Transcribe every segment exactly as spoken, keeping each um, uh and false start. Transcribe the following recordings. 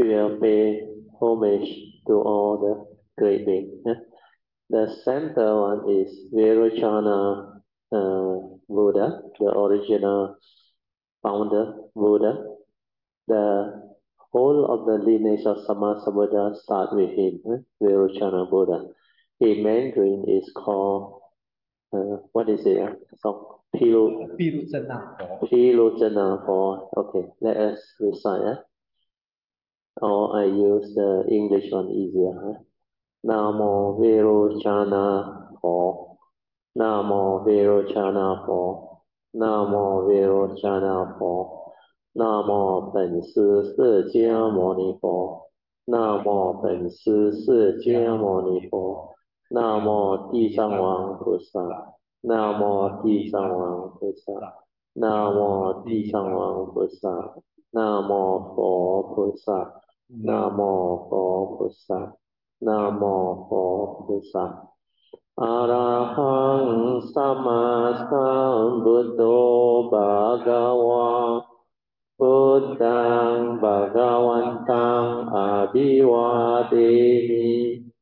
we will pay homage to all the great beings. The center one is Vairochana uh, Buddha, the original founder Buddha. The whole of the lineage of Sammasambuddha start with him, eh? Vairochana Buddha. In Mandarin is called, uh, what is it? Uh? So, Pilu, Pilujana for, okay, let us recite. Eh? Or I use the English one easier. Eh? Namo Vairochana for, Namo Vairochana for, Namo Vairochana for, Namo 本师释迦牟尼佛，Namo 本师释迦牟尼佛，Namo 地藏王菩萨，Namo 地藏王菩萨，Namo 地藏王菩萨，Namo 佛菩萨，Namo 佛菩萨。นะโมโพธิสัตว์อะระหังสัมมาสัมพุทโธภะคะวะพุทธังภะคะวันตังอะภิวาเทมิ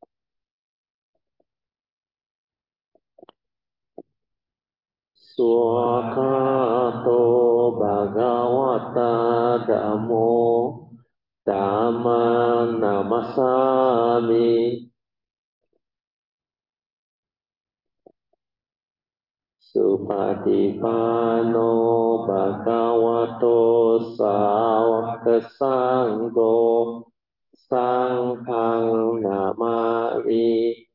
สุขโตภะคะวะตาธัมโมธัมมังนัมสสามิสุปฏิปันโนภะคะวะโตสาวกสังโฆสังฆังนามามิ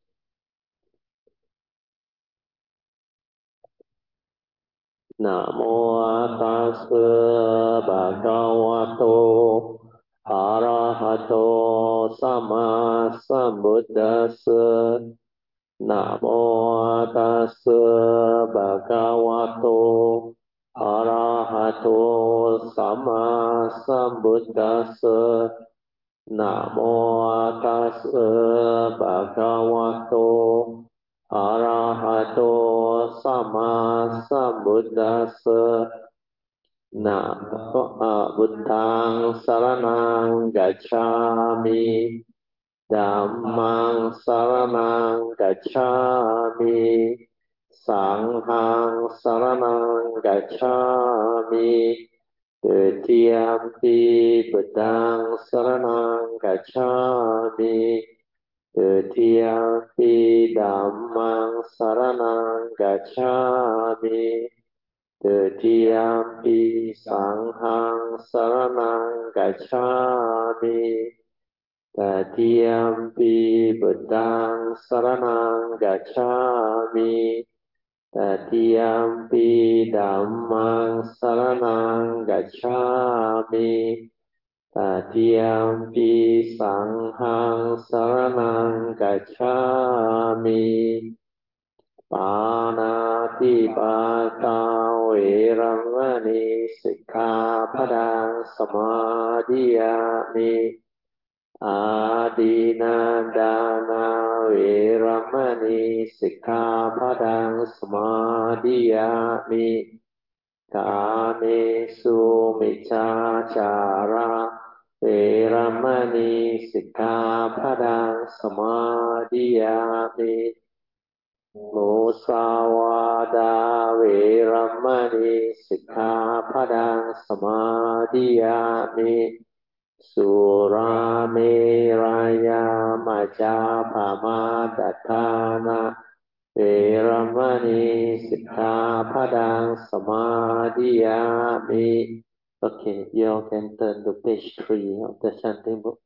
นะโมตัสสะภะคะวะโตอะระหะโตสัมมาสัมพุทธัสสะนะโมตัสสะภะคะวะโตอะระหะโตสัมมาสัมพุทธัสสะนะโมตัสสะภะคะวะโตอะระหะโตสัมมาสัมพุทธัสสะนะโมพุทธังสรณังกัจฉามิธัมมังสรณังกัจฉามิสังฆังสรณังกัจฉามิตุติยมปิพุทธังสรณังกัจฉามิตุติยมปิธัมมังสรณังกัจฉามิตุติยมปิสังฆังสรณังกัจฉามิตติยมปิพุทธังสรณังกัจฉามิตติยมปิธัมมังสรณังกัจฉามิตติยมปิสังฆังสรณังกัจฉามิปานาติปาตาเวระมณีสิกขาปดังสมาธิยามิอาดินาดานาเวระมณีสิกขาปดังสมาธิยามิกาเมสุมิจฉาจาระเวระมณีสิกขาปดังสมาธิยามิมุสาวาดาเวระมณีสิกขาปดังสมาธิยามิสุราเมรยามัจจาปมาทัฏฐานะเวระมณีสิกขาปดังสมาธิยามิ Okay, you all can turn to page three of the chanting book.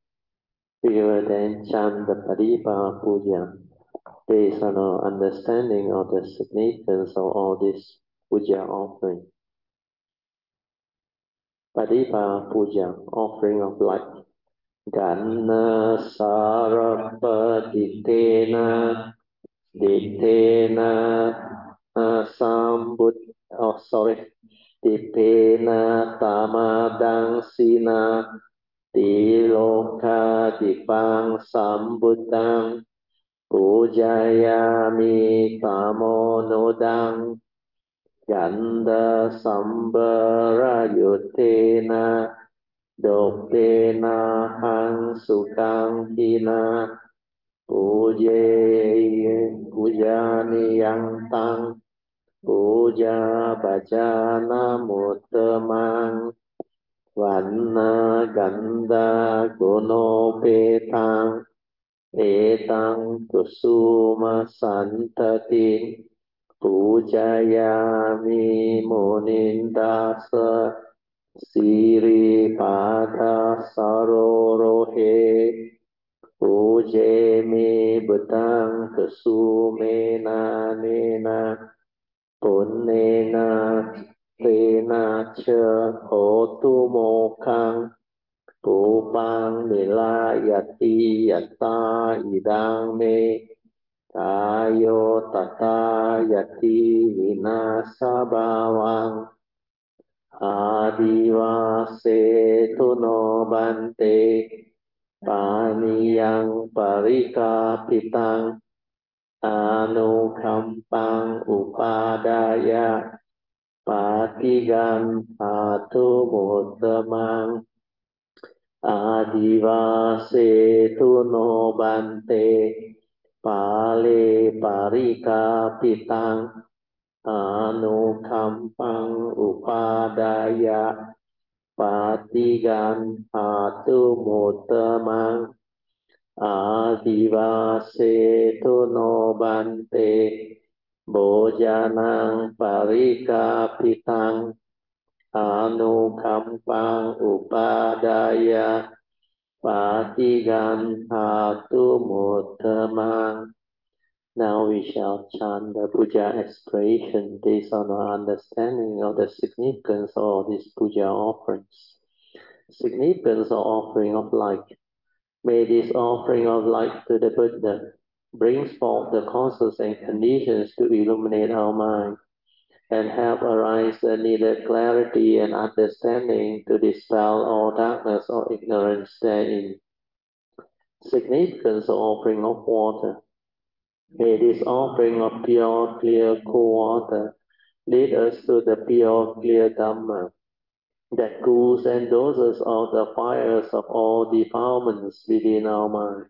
We will then chant the Padipa Puja based on our understanding of the significance of all this puja offering. Padipa Puja, offering of light. Ganna sarapatitena ditena sambut oh sorry dipena tamadang sina tiloka dipang sambutang pujayami tamonodang ganda sambara yutena Dokena hang sukang hina Puje pujani yang tang puja bajana muttamang vanna ganda guno petang etang kusuma santati pujayami munindasa siri pada sarorohe Puje mi butang kesumena nena punnena tena cha hotu mokang pupang nilayati yatta idang me tayo tata yati vinasa bawang adivase tuno bante Paniyang parikapitang anukampang upadaya patigan atu muttamang adivase tuno bante pale parikapitang anukampang upadaya patigan atu muttamang Adivase tuno bante bojanang parikapitang anukampang upadaya patigan hatu muttamang. Now we shall chant the puja aspiration based on our understanding of the significance of these puja offerings. Significance of offering of light. May this offering of light to the Buddha bring forth the causes and conditions to illuminate our mind and help arise the needed clarity and understanding to dispel all darkness or ignorance therein. Significance of offering of water. May this offering of pure, clear, cool water lead us to the pure, clear Dhamma that cools and doses out the fires of all defilements within our mind.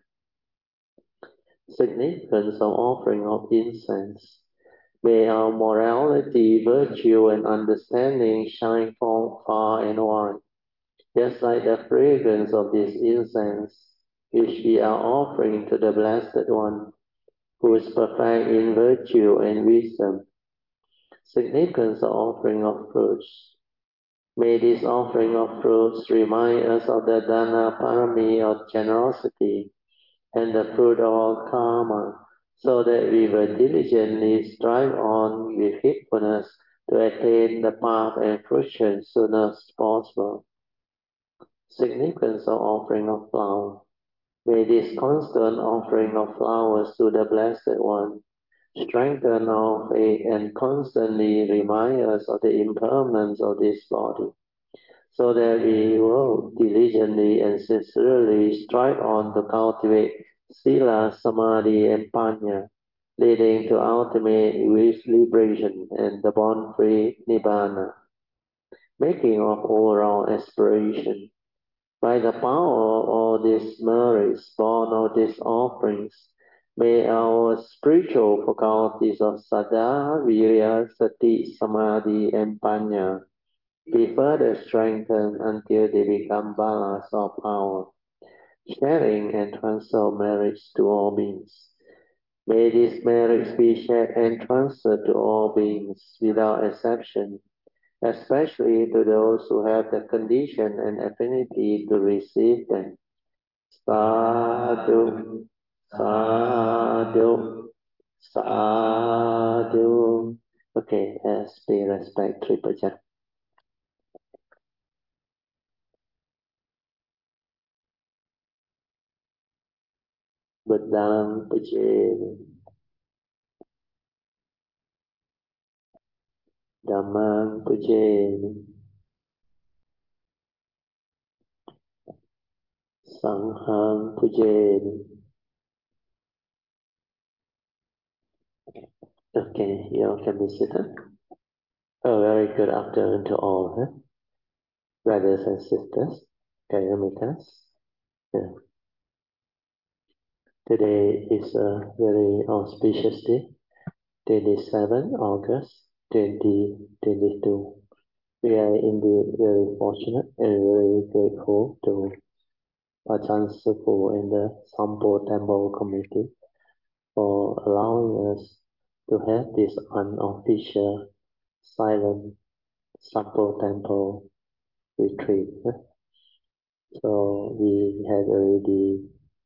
Significance of offering of incense. May our morality, virtue, and understanding shine forth far and wide, just like the fragrance of this incense, which we are offering to the Blessed One, who is perfect in virtue and wisdom. Significance of offering of fruits. May this offering of fruits remind us of the Dana Parami of generosity and the fruit of all karma, so that we will diligently strive on with faithfulness to attain the path and fruition soon as possible. Significance of offering of flowers. May this constant offering of flowers to the Blessed One strengthen our faith and constantly remind us of the impermanence of this body, so that we will diligently and sincerely strive on to cultivate Sila, Samadhi, and Panya, leading to ultimate liberation and the born-free Nibbana. Making of overall aspiration. By the power of all these merits born of these offerings, may our spiritual faculties of Saddha, Virya, Sati, Samadhi, and Panya be further strengthened until they become balas of power, sharing and transfer merits to all beings. May these merits be shared and transferred to all beings without exception, especially to those who have the condition and affinity to receive them. Sadhu, sadhu, sadhu. Okay, let's pay respect to Puja. Buddhang Puja, Dhammang Puja, Sanghang Puja. Okay, you all can be seated. A very good afternoon to all, huh? Brothers and sisters. Can you meet us? Yeah. Today is a very auspicious day, twenty-seventh August twenty twenty-two. We are indeed very fortunate and very grateful to Ajahn Supu and the Sampo Temple Committee for allowing us to have this unofficial silent Sampo Temple retreat. So we had already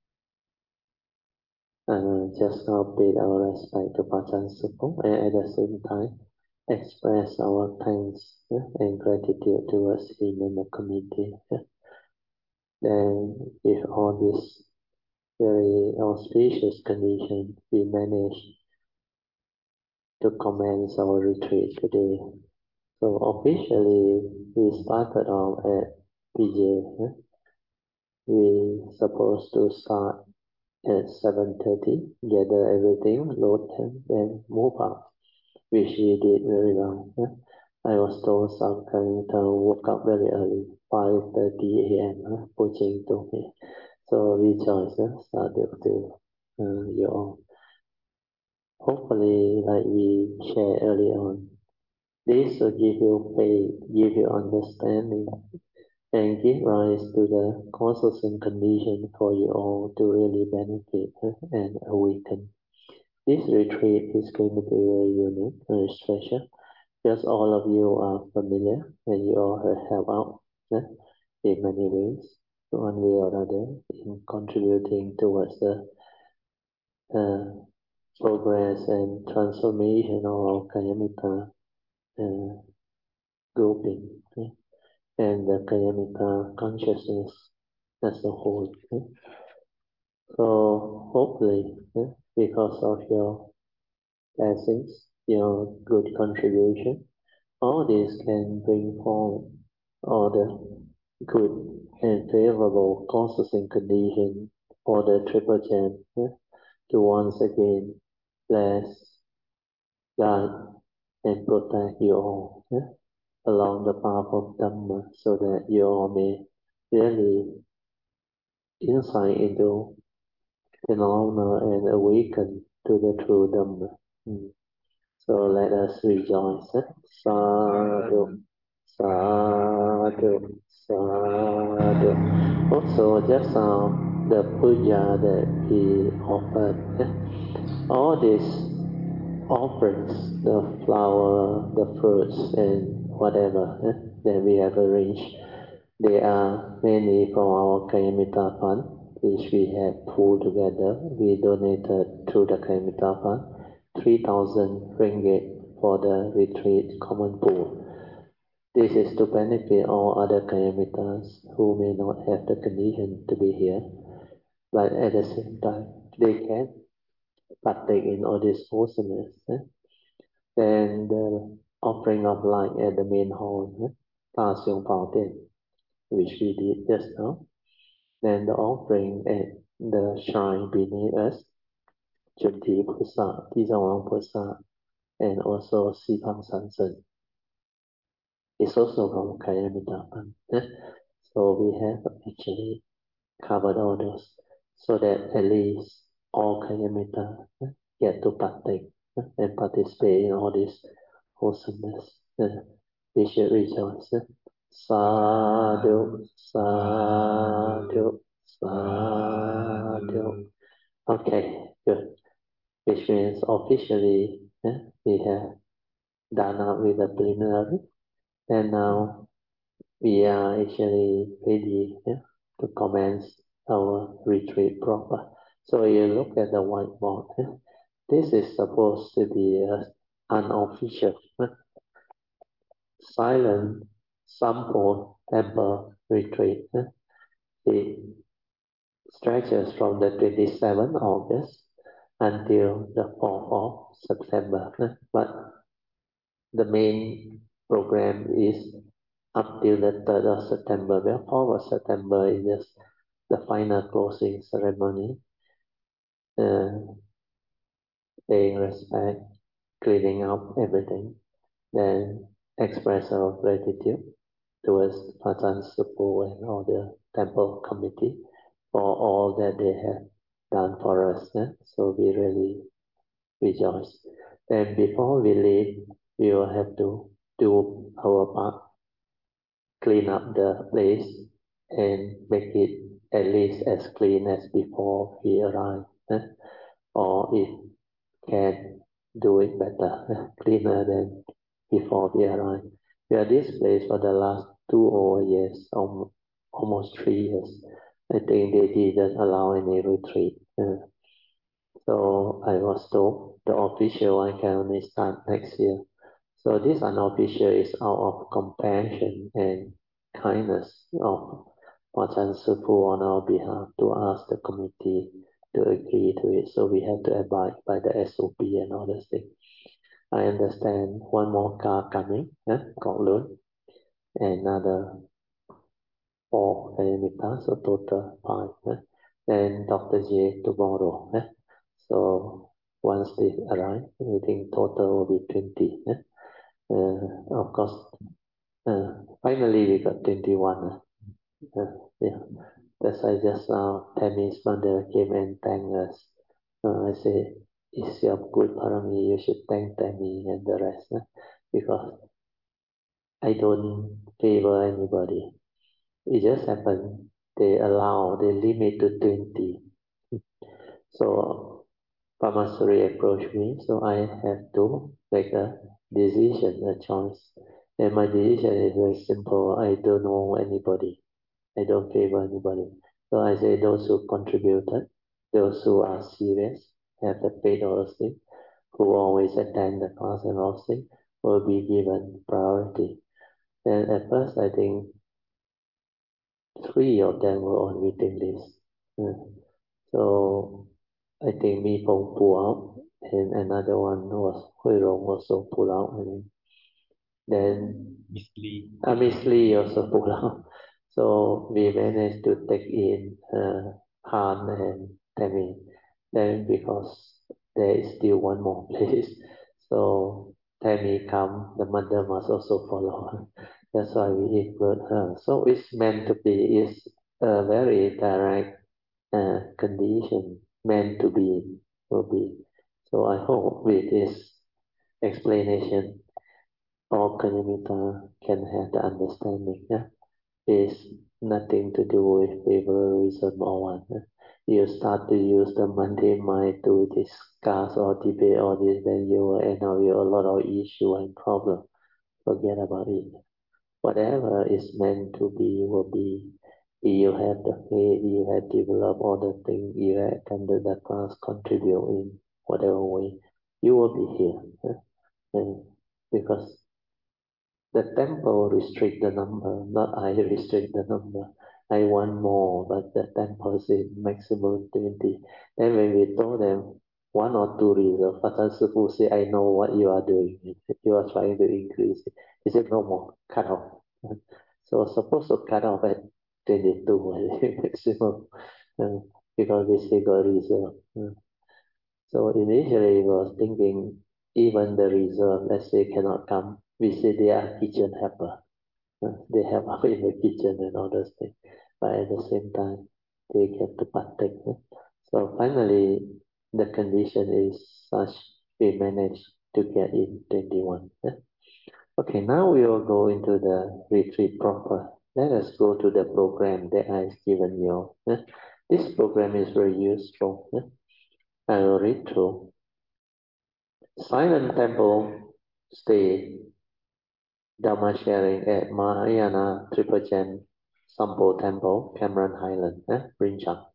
uh, just now paid our respect to Ajahn Supu and at the same time express our thanks yeah, and gratitude towards him and the committee. Yeah. Then with all this very auspicious condition, we managed to commence our retreat today. So officially, we started off at P J. Yeah. We supposed to start at seven thirty, gather everything, load them, and move out, which we did very well. Yeah. I was told some Kalimantan woke up very early, five thirty a m, huh, pushing to me. So rejoice, huh, started to uh, you all. Hopefully, like we shared earlier on, this will give you faith, give you understanding, and give rise to the causes and conditions for you all to really benefit huh, and awaken. This retreat is going to be very unique, very special, because all of you are familiar and you all have helped out yeah, in many ways, one way or other, in contributing towards the uh, progress and transformation of our Kayamita uh, grouping yeah, and the Kayamita consciousness as a whole. Yeah. So hopefully, yeah, because of your blessings, your good contribution, all this can bring forward all the good and favorable causes and conditions for the triple gem yeah, to once again bless, guide, and protect you all yeah, along the path of Dhamma so that you all may really insight into phenomena and awaken to the true Dhamma. Mm. So let us rejoice. Eh? Sadhu, sadhu, sadhu. Also, just now, the puja that we offered, eh? all these offerings, the flower, the fruits, and whatever eh? that we have arranged, they are mainly from our Kayamita Fund, which we have pulled together. We donated through the Kayamita Fund three thousand ringgit for the retreat common pool. This is to benefit all other Kayamitas who may not have the condition to be here, but at the same time, they can partake in all this awesomeness. Eh? Then the offering of light at the main hall, eh? Pa Siong Fountain, which we did just now. Then the offering at the shrine beneath us, Junti Pusa, Tizawang Pusa, and also Sipang Sansan. It's also from Kayamita. Eh? So we have actually covered all those so that at least all Kayamita eh, get to partake eh, and participate in all this wholesomeness. Eh? We should rejoice. Eh? Sadhu, sadhu, sadhu. Okay, good. Which means officially eh, we have done up with the preliminary, and now we are actually ready yeah, to commence our retreat proper. So you look at the whiteboard. Yeah, this is supposed to be an unofficial, yeah, silent Sampo Temple retreat. Yeah. It stretches from the twenty-seventh August until the fourth of September. Yeah. But the main program is up till the third of September. The fourth of September is just the final closing ceremony, uh, paying respect, cleaning up everything, then express our gratitude towards Ajahn Supu and all the temple committee for all that they have done for us. Eh? So we really rejoice. And before we leave, we will have to do our part, clean up the place and make it at least as clean as before we arrive. Eh? Or if can do it better, cleaner than before we arrive. We are this place for the last two over years, um, almost three years. I think they didn't allow any retreat. Uh, so I was told the official one can only start next year. So this unofficial is out of compassion and kindness of Watan Supu on our behalf to ask the committee to agree to it. So we have to abide by the S O P and all those things. I understand one more car coming, eh? Kok Lun, another four Kayamita, so total five. Eh? Then Doctor J tomorrow. Eh? So once they arrive, we think total will be twenty. Eh? Uh, of course, uh, finally we got twenty-one. Uh, uh, yeah, that's why just now Tammy's mother came and thanked us. Uh, I say, it's your good parami, you should thank Tammy and the rest. Eh? Because I don't favor anybody. It just happened they allow, they limit to twenty. So Pamasuri approached me, so I have to make a decision, a choice. And my decision is very simple. I don't know anybody. I don't favor anybody. So I say those who contributed, those who are serious, have the faith or thing, who always attend the class and all things, will be given priority. And at first I think three of them were on waiting list. Yeah. So I think Mi Fong pulled out, and another one was Hui Rong also pulled out. I think. Then Miss Lee. uh, Miss Lee also pulled out. So we managed to take in uh, Han and Tammy. Then because there is still one more place, so Tammy come, the mother must also follow. That's why we include her. So it's meant to be. It's a very direct uh, condition meant to be will be. So I hope with this explanation, all Kanimita can have the understanding. Yeah? It's nothing to do with favorism or what. Yeah? You start to use the Monday mind to discuss or debate all this, then you will end up with a lot of issue and problem. Forget about it. Whatever is meant to be will be. You have the faith, you have developed all the things, you have attended the class, contribute in whatever way, you will be here. Yeah? And because the temple restrict the number, not I restrict the number. I want more, but the temple says maximum twenty. Then when we told them one or two reserve, Fatan Sifu say, I know what you are doing. You are trying to increase it. He said, no more, cut off. So supposed to cut off at twenty-two maximum, uh, because we still got reserve. Uh, so initially we was thinking even the reserve, let's say cannot come, we say they are kitchen helper. Uh, they help out in the kitchen and all those things. But at the same time, they get to partake. Uh. So finally, the condition is such we managed to get in twenty-one. Uh. Okay, now we will go into the retreat proper. Let us go to the program that I've given you. Uh. This program is very useful. Uh. I will read through. Silent Temple stay Dharma sharing at Mahayana Triple Gem Sampo Temple, Cameron Highland, eh, Rinchang.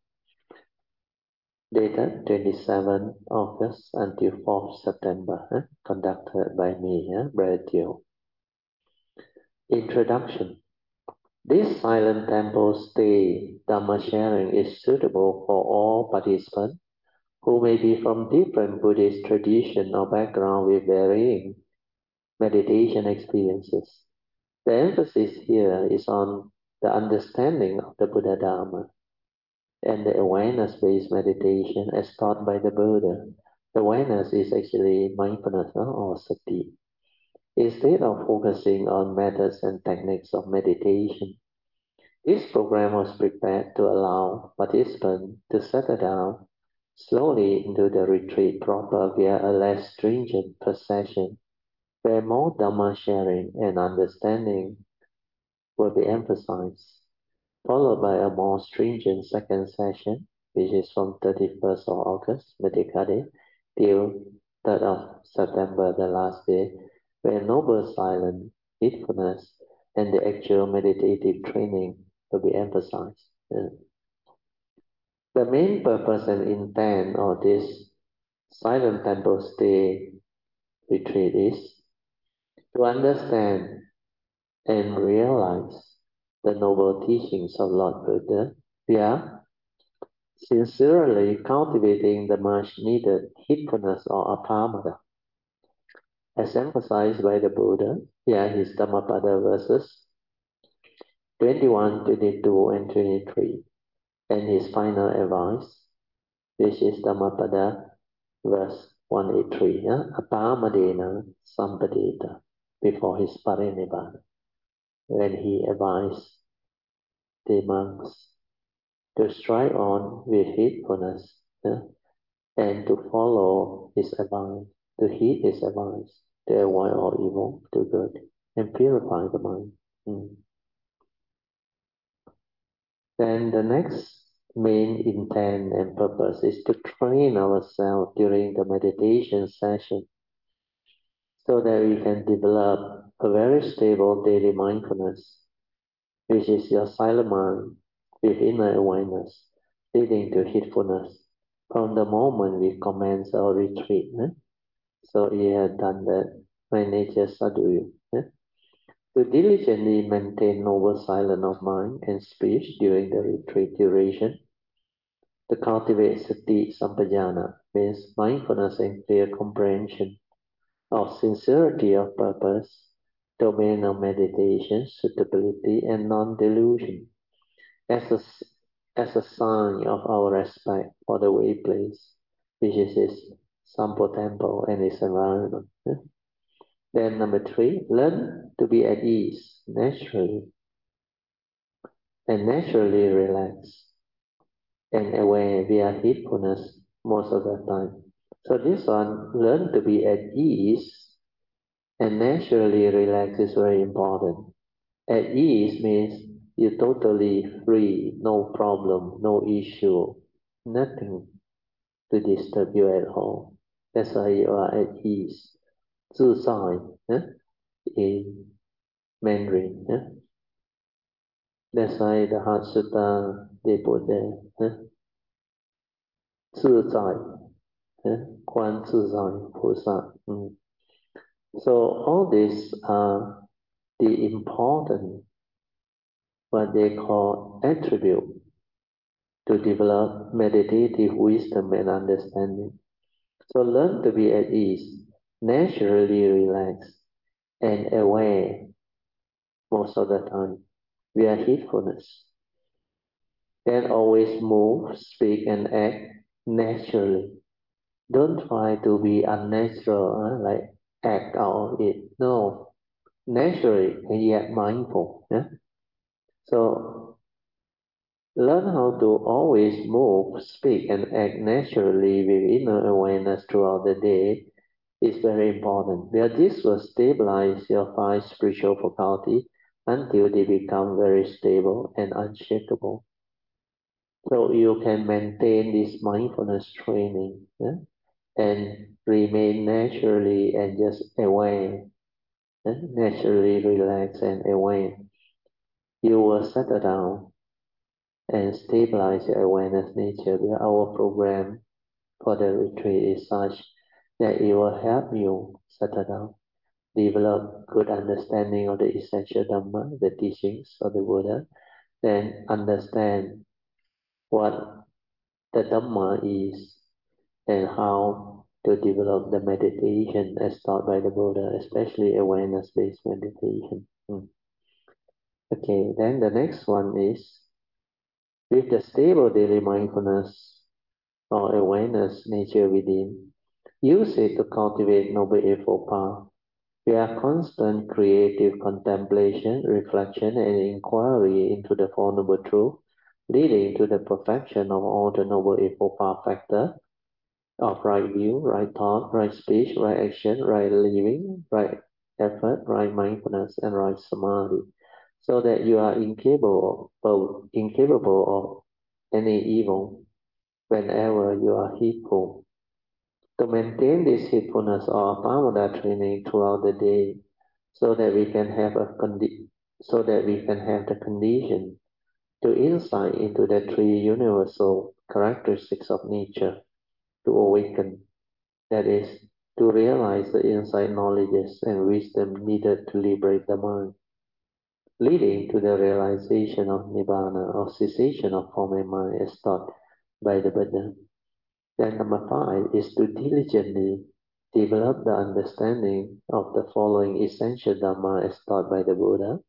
Dated twenty-seventh August until fourth September, eh, conducted by me, eh, Brother Teo. Introduction. This silent temple stay Dharma sharing is suitable for all participants who may be from different Buddhist tradition or background with varying meditation experiences. The emphasis here is on the understanding of the Buddha Dharma and the awareness-based meditation as taught by the Buddha. The awareness is actually mindfulness, huh, or sati. Instead of focusing on methods and techniques of meditation, this program was prepared to allow participants to settle down slowly into the retreat proper via a less stringent procession, where more Dhamma sharing and understanding will be emphasized, followed by a more stringent second session, which is from thirty-first of August, Merdeka Day, till third of September, the last day, where noble silence, heedfulness, and the actual meditative training will be emphasized. Yeah. The main purpose and intent of this silent temple stay retreat is to understand and realize the noble teachings of Lord Buddha via sincerely cultivating the much needed heedfulness or apamada, as emphasized by the Buddha via his Dhammapada verses twenty-one, twenty-two, and twenty-three, and his final advice, which is Dhammapada verse one eighty-three, yeah? Apamadena sampadeta, before his parinibbana, when he advised the monks to strive on with heedfulness, yeah? And to follow his advice, to heed his advice, to avoid all evil, do good, and purify the mind. Mm. Then the next main intent and purpose is to train ourselves during the meditation session so that we can develop a very stable daily mindfulness, which is your silent mind with inner awareness, leading to heedfulness from the moment we commence our retreat. Eh? So he had done that. My nature sadhu. Eh? To diligently maintain noble silence of mind and speech during the retreat duration, to cultivate sati sampajana means mindfulness and clear comprehension of sincerity of purpose, domain of meditation, suitability, and non-delusion as a, as a sign of our respect for the way place, which is his Sampo temple and its environment. Eh? Then number three, learn to be at ease naturally and naturally relax and aware via heedfulness most of the time. So this one, learn to be at ease and naturally relax is very important. At ease means you're totally free, no problem, no issue, nothing to disturb you at all. That's why you are at ease. 自在, eh? In Mandarin. Eh? That's why the Heart Sutta they put there. Eh? 自在, eh? 观自在菩萨. Mm. So all these are the important, what they call attribute to develop meditative wisdom and understanding. So learn to be at ease, naturally relaxed, and aware most of the time via heedfulness. Then always move, speak, and act naturally. Don't try to be unnatural, huh? Like act out of it. No, naturally and yet mindful. Yeah? So learn how to always move, speak, and act naturally with inner awareness throughout the day is very important. Where this will stabilize your five spiritual faculty until they become very stable and unshakable. So you can maintain this mindfulness training, yeah? And remain naturally and just aware, yeah? Naturally relax and aware. You will settle down and stabilize your awareness nature. Where our program for the retreat is such that it will help you settle down, develop good understanding of the essential Dhamma, the teachings of the Buddha, then understand what the Dhamma is and how to develop the meditation as taught by the Buddha, especially awareness-based meditation. Hmm. Okay, then the next one is with the stable daily mindfulness or awareness nature within, use it to cultivate Noble Eightfold Path. Via constant creative contemplation, reflection, and inquiry into the Four Noble Truths, leading to the perfection of all the Noble Eightfold Path factors of right view, right thought, right speech, right action, right living, right effort, right mindfulness, and right samadhi, so that you are incapable of, incapable of any evil whenever you are heedful. To maintain this heedfulness or pamada training throughout the day, so that we can have a condi- so that we can have the condition to insight into the three universal characteristics of nature, to awaken, that is, to realize the insight knowledges and wisdom needed to liberate the mind, leading to the realization of nibbana or cessation of form and mind as taught by the Buddha. Then number five is to diligently develop the understanding of the following essential Dhamma as taught by the Buddha.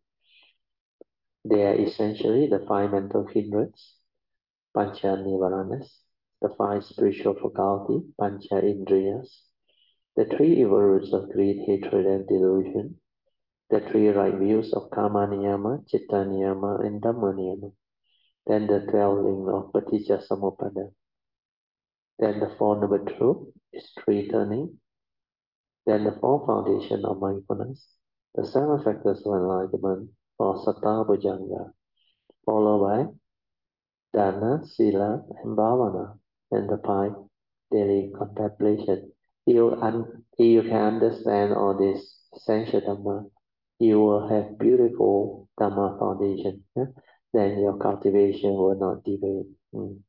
They are essentially the five mental hindrances, Pancha Nivaranas, the five spiritual faculty, Pancha Indriyas, the three evil roots of greed, hatred, and delusion, the three right views of Kama Niyama, Chitta Niyama, and Dhamma Niyama, then the twelve links of Paticca Samuppada, then the four noble truth is tree turning, then the four foundation of mindfulness, the seven factors of enlightenment for Satta Bhujanga, followed by Dana, Sila, and Bhavana, and the five daily contemplation. You, un- you can understand all this essential Dhamma, you will have beautiful Dhamma foundation. Yeah? Then your cultivation will not deviate. Mm.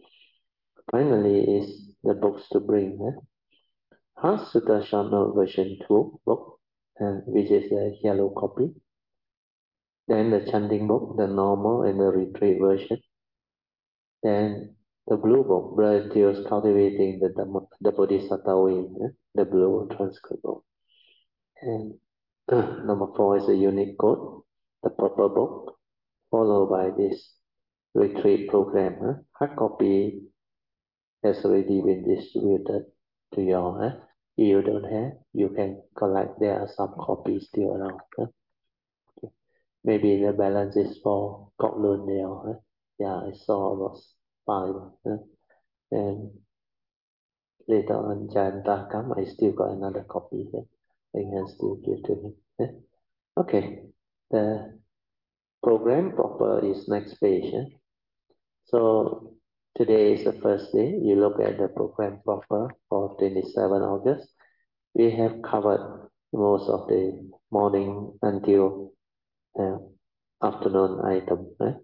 Finally is the books to bring. Yeah? Heart Sutta Short Note version two book, and which is the yellow copy. Then the chanting book, the normal and the retreat version. Then the blue book, Brother Theo's Cultivating the, Dhamma, the Bodhisattva Way, yeah? The blue transcript book. And uh, number four is the unique code, the purple book, followed by this retreat program. Huh? Hard copy has already been distributed to you all. Huh? If you don't have, you can collect. There are some copies still around. Huh? Okay. Maybe the balance is for Kok Lun Dale. Huh? Yeah, I saw about five. Huh? And later on, Jayanta come, I still got another copy here. I can still give to him. Huh? Okay, the program proper is next page. Eh? So today is the first day. You look at the program proper for twenty-seventh August. We have covered most of the morning until uh, afternoon item. Eh?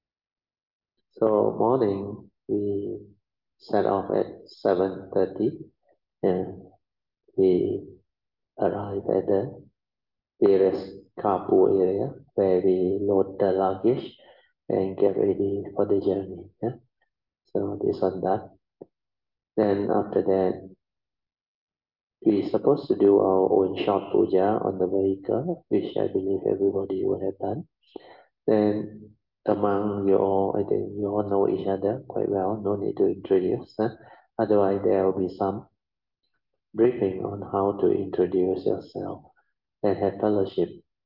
So morning we set off at seven thirty and we arrive at the various carpool area where we load the luggage and get ready for the journey. Yeah? So this on that. Then after that, we supposed to do our own short puja on the vehicle, which I believe everybody would have done. Then among you all, I think you all know each other quite well. No need to introduce. Huh? Otherwise, there will be some briefing on how to introduce yourself and have fellowship.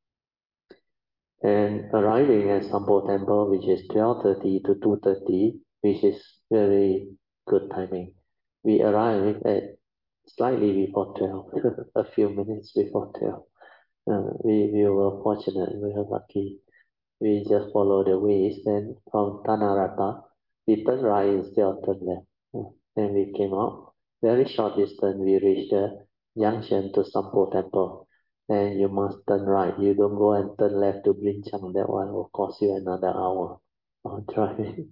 And arriving at Sampo Temple, which is twelve thirty to two thirty, which is very good timing. We arrived at slightly before twelve, a few minutes before twelve. Uh, we, we were fortunate, we were lucky. We just followed the ways. Then from Tanarata, we turned right instead of turn left. Uh, Then we came out. Very short distance, we reached the junction to Sampo Temple. Then you must turn right. You don't go and turn left to Blinchang. That one will cost you another hour of driving.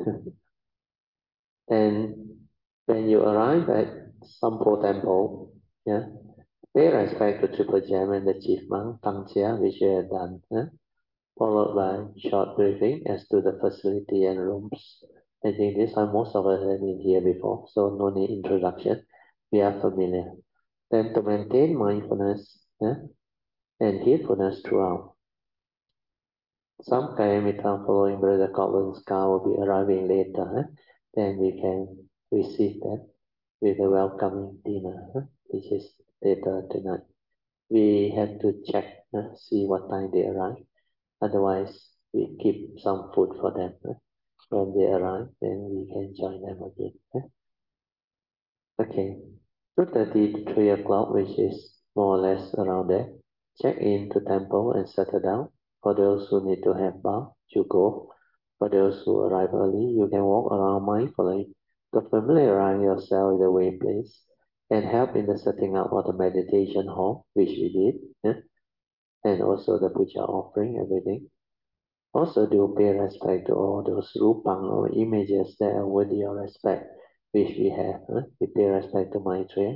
And when you arrive at Sampo Temple, yeah, pay respect to Triple Gem and the chief monk, Tang Chia, which you have done, yeah, followed by short briefing as to the facility and rooms. I think this one most of us have been here before, so no need introduction. We are familiar. Then to maintain mindfulness, yeah, and heedfulness throughout. Some Kayamita following Brother Coblin's car will be arriving later. Huh? Then we can receive that with a welcoming dinner, huh? Which is later tonight. We have to check, huh? See what time they arrive. Otherwise, we keep some food for them. Huh? When they arrive, then we can join them again. Huh? Okay, two thirty to three o'clock, which is more or less around there. Check in to temple and settle down. For those who need to have bath, you go. For those who arrive early, you can walk around mindfully to familiarize yourself with the way place and help in the setting up of the meditation hall, which we did, yeah? And also the puja offering, everything. Also do pay respect to all those rupang or images that are worthy of respect, which we have. Huh? We pay respect to Maitreya.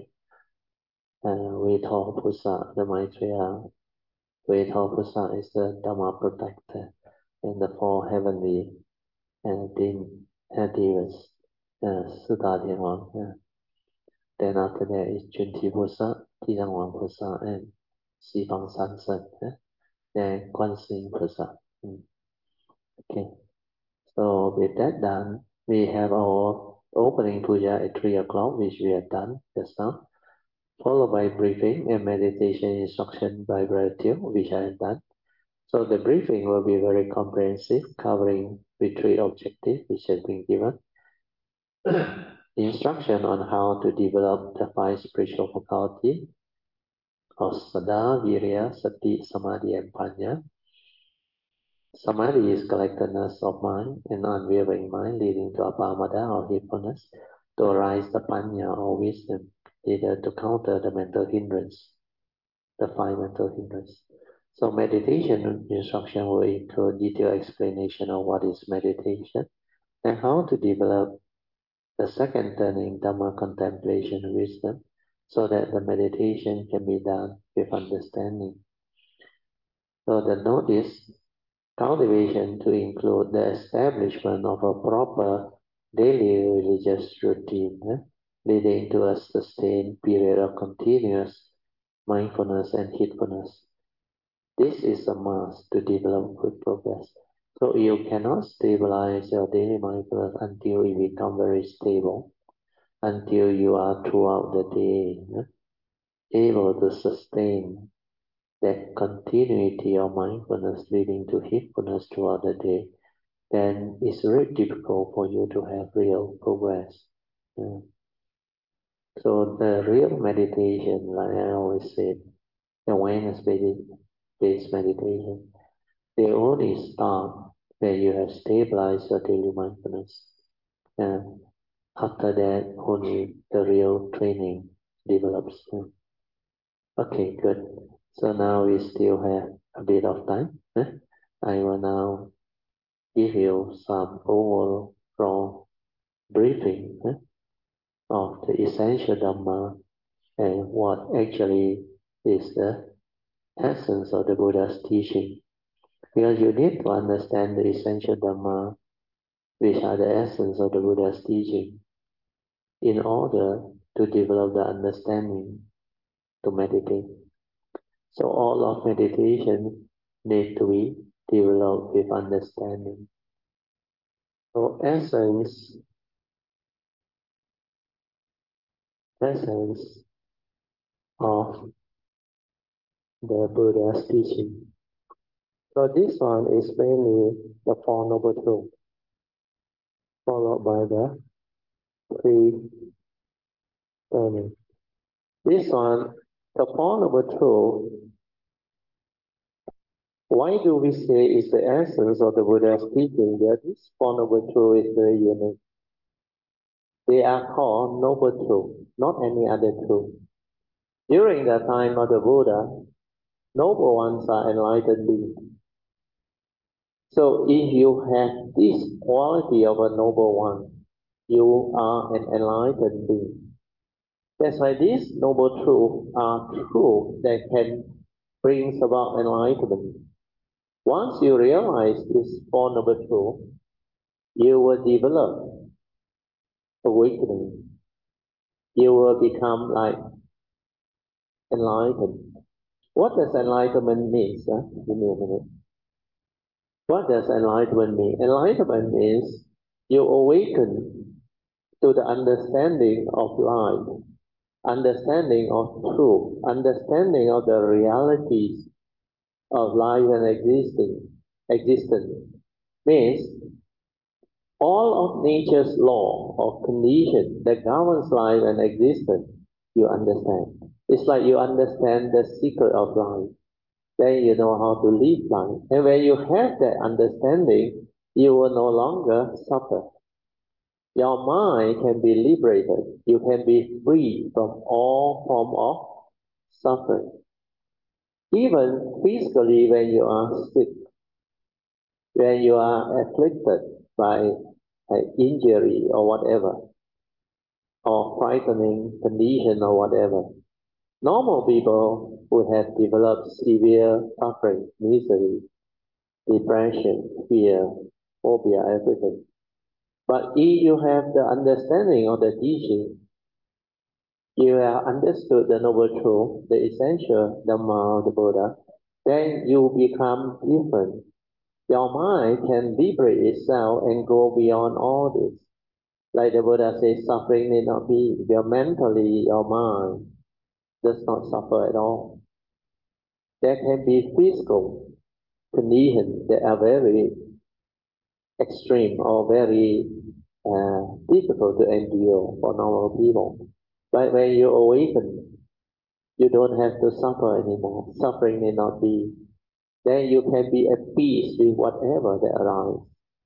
Uh, we taught Pusa, the Maitreya. We taught Pusa is the Dharma protector and the four heavenly and dim uh, devas, uh, Sutta Thiangwang. Uh, then after that is Junti Pusa, Thiangwang Pusa, and Sifang Sansan. Uh, then Guanxing Pusa. Mm. Okay. So with that done, we have our opening puja at three o'clock, which we have done just now, followed by briefing and meditation instruction by Brother Teo, which I have done. So the briefing will be very comprehensive, covering the three objectives which have been given. Instruction on how to develop the five spiritual faculties of Sada, Virya, Sati, Samadhi, and Panya. Samadhi is collectedness of mind and unwavering mind, leading to apamada or heedfulness, to arise the panya or wisdom, either to counter the mental hindrance, the five mental hindrance. So meditation instruction will include detailed explanation of what is meditation and how to develop the second turning Dhamma contemplation wisdom, so that the meditation can be done with understanding. So the notice cultivation to include the establishment of a proper daily religious routine, eh, leading to a sustained period of continuous mindfulness and heedfulness. This is a must to develop good progress. So you cannot stabilize your daily mindfulness until it becomes very stable, until you are throughout the day eh, able to sustain that continuity of mindfulness leading to heedfulness throughout the day, then it's very difficult for you to have real progress. Yeah. So the real meditation, like I always said, the awareness-based meditation, they only start when you have stabilized your daily mindfulness. And after that, only the real training develops. Yeah. Okay, good. So now we still have a bit of time. Eh? I will now give you some overall briefing eh, of the essential Dhamma and what actually is the essence of the Buddha's teaching. Because you need to understand the essential Dhamma, which are the essence of the Buddha's teaching, in order to develop the understanding to meditate. So all of meditation need to be developed with understanding. So essence, essence of the Buddha's teaching. So this one is mainly the Four Noble Truths, followed by the three turning. This one, the Four Noble Truths, why do we say is the essence of the Buddha's teaching? That this Four Noble Truths is very unique. They are called Noble Truths, not any other truth. During the time of the Buddha, noble ones are enlightened beings. So if you have this quality of a noble one, you are an enlightened being. That's why these noble truths are truths that can bring about enlightenment. Once you realize this Four Noble Truths, you will develop awakening. You will become like enlightened. What does enlightenment mean? Huh? Give me a minute. What does enlightenment mean? Enlightenment means you awaken to the understanding of life, understanding of truth, understanding of the realities of life and existing, existence. Means all of nature's law or condition that governs life and existence, you understand. It's like you understand the secret of life. Then you know how to live life. And when you have that understanding, you will no longer suffer. Your mind can be liberated. You can be free from all form of suffering. Even physically, when you are sick, when you are afflicted by an injury or whatever, or frightening condition or whatever, normal people who have developed severe suffering, misery, depression, fear, phobia, everything. But if you have the understanding of the teaching, you have understood the noble truth, the essential Dhamma of the Buddha, then you become different. Your mind can liberate itself and go beyond all this. Like the Buddha says, suffering may not be. Your mentally, your mind does not suffer at all. There can be physical conditions that are very extreme or very uh, difficult to endure for normal people. But when you awaken, you don't have to suffer anymore. Suffering may not be. Then you can be at peace with whatever that arises.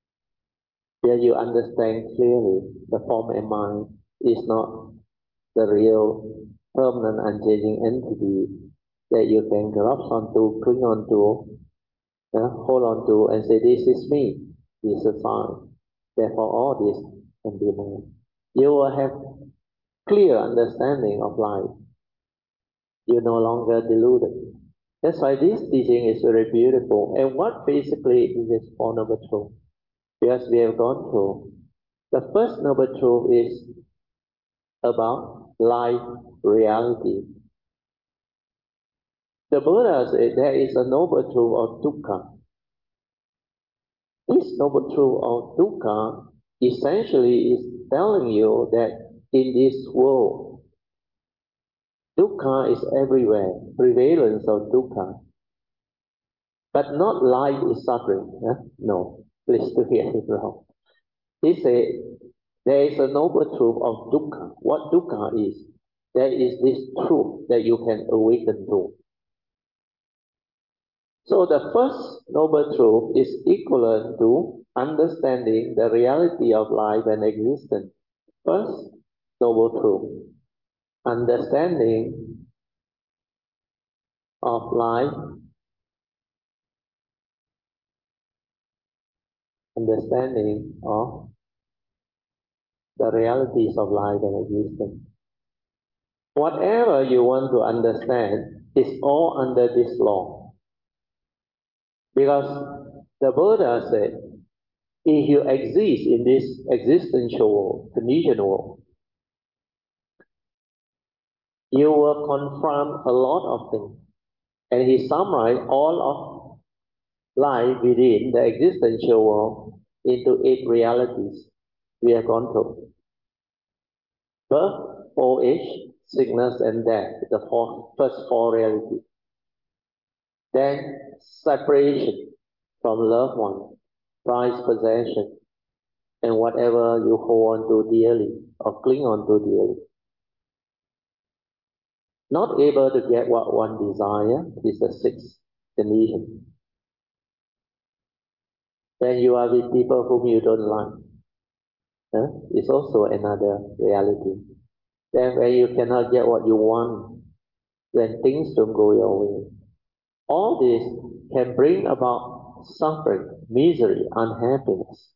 Then you understand clearly the form and mind is not the real permanent unchanging entity that you can grasp onto, cling onto, uh, hold on to and say, this is me, this is fine. Therefore, all this can be moved. You will have clear understanding of life. You're no longer deluded. That's why this teaching is very beautiful. And what basically is this Four Noble Truth? Because we have gone through. The first Noble Truth is about life reality. The Buddha said there is a noble truth of dukkha. This noble truth of dukkha essentially is telling you that in this world, dukkha is everywhere, prevalence of dukkha. But not life is suffering. Huh? No, please to hear it wrong. He said there is a noble truth of dukkha. What dukkha is? There is this truth that you can awaken to. So the first noble truth is equivalent to understanding the reality of life and existence. First noble truth, understanding of life, understanding of the realities of life and existence. Whatever you want to understand is all under this law. Because the Buddha said, if you exist in this existential world, conditioned world, you will confront a lot of things. And he summarized all of life within the existential world into eight realities we have gone through. Birth, old age, sickness, and death, the four, first four realities. Then separation from loved one, prized possession, and whatever you hold on to dearly or cling on to dearly. Not able to get what one desire is the sixth condition. When you are with people whom you don't like, huh, it's also another reality. Then when you cannot get what you want, when things don't go your way, all this can bring about suffering, misery, unhappiness.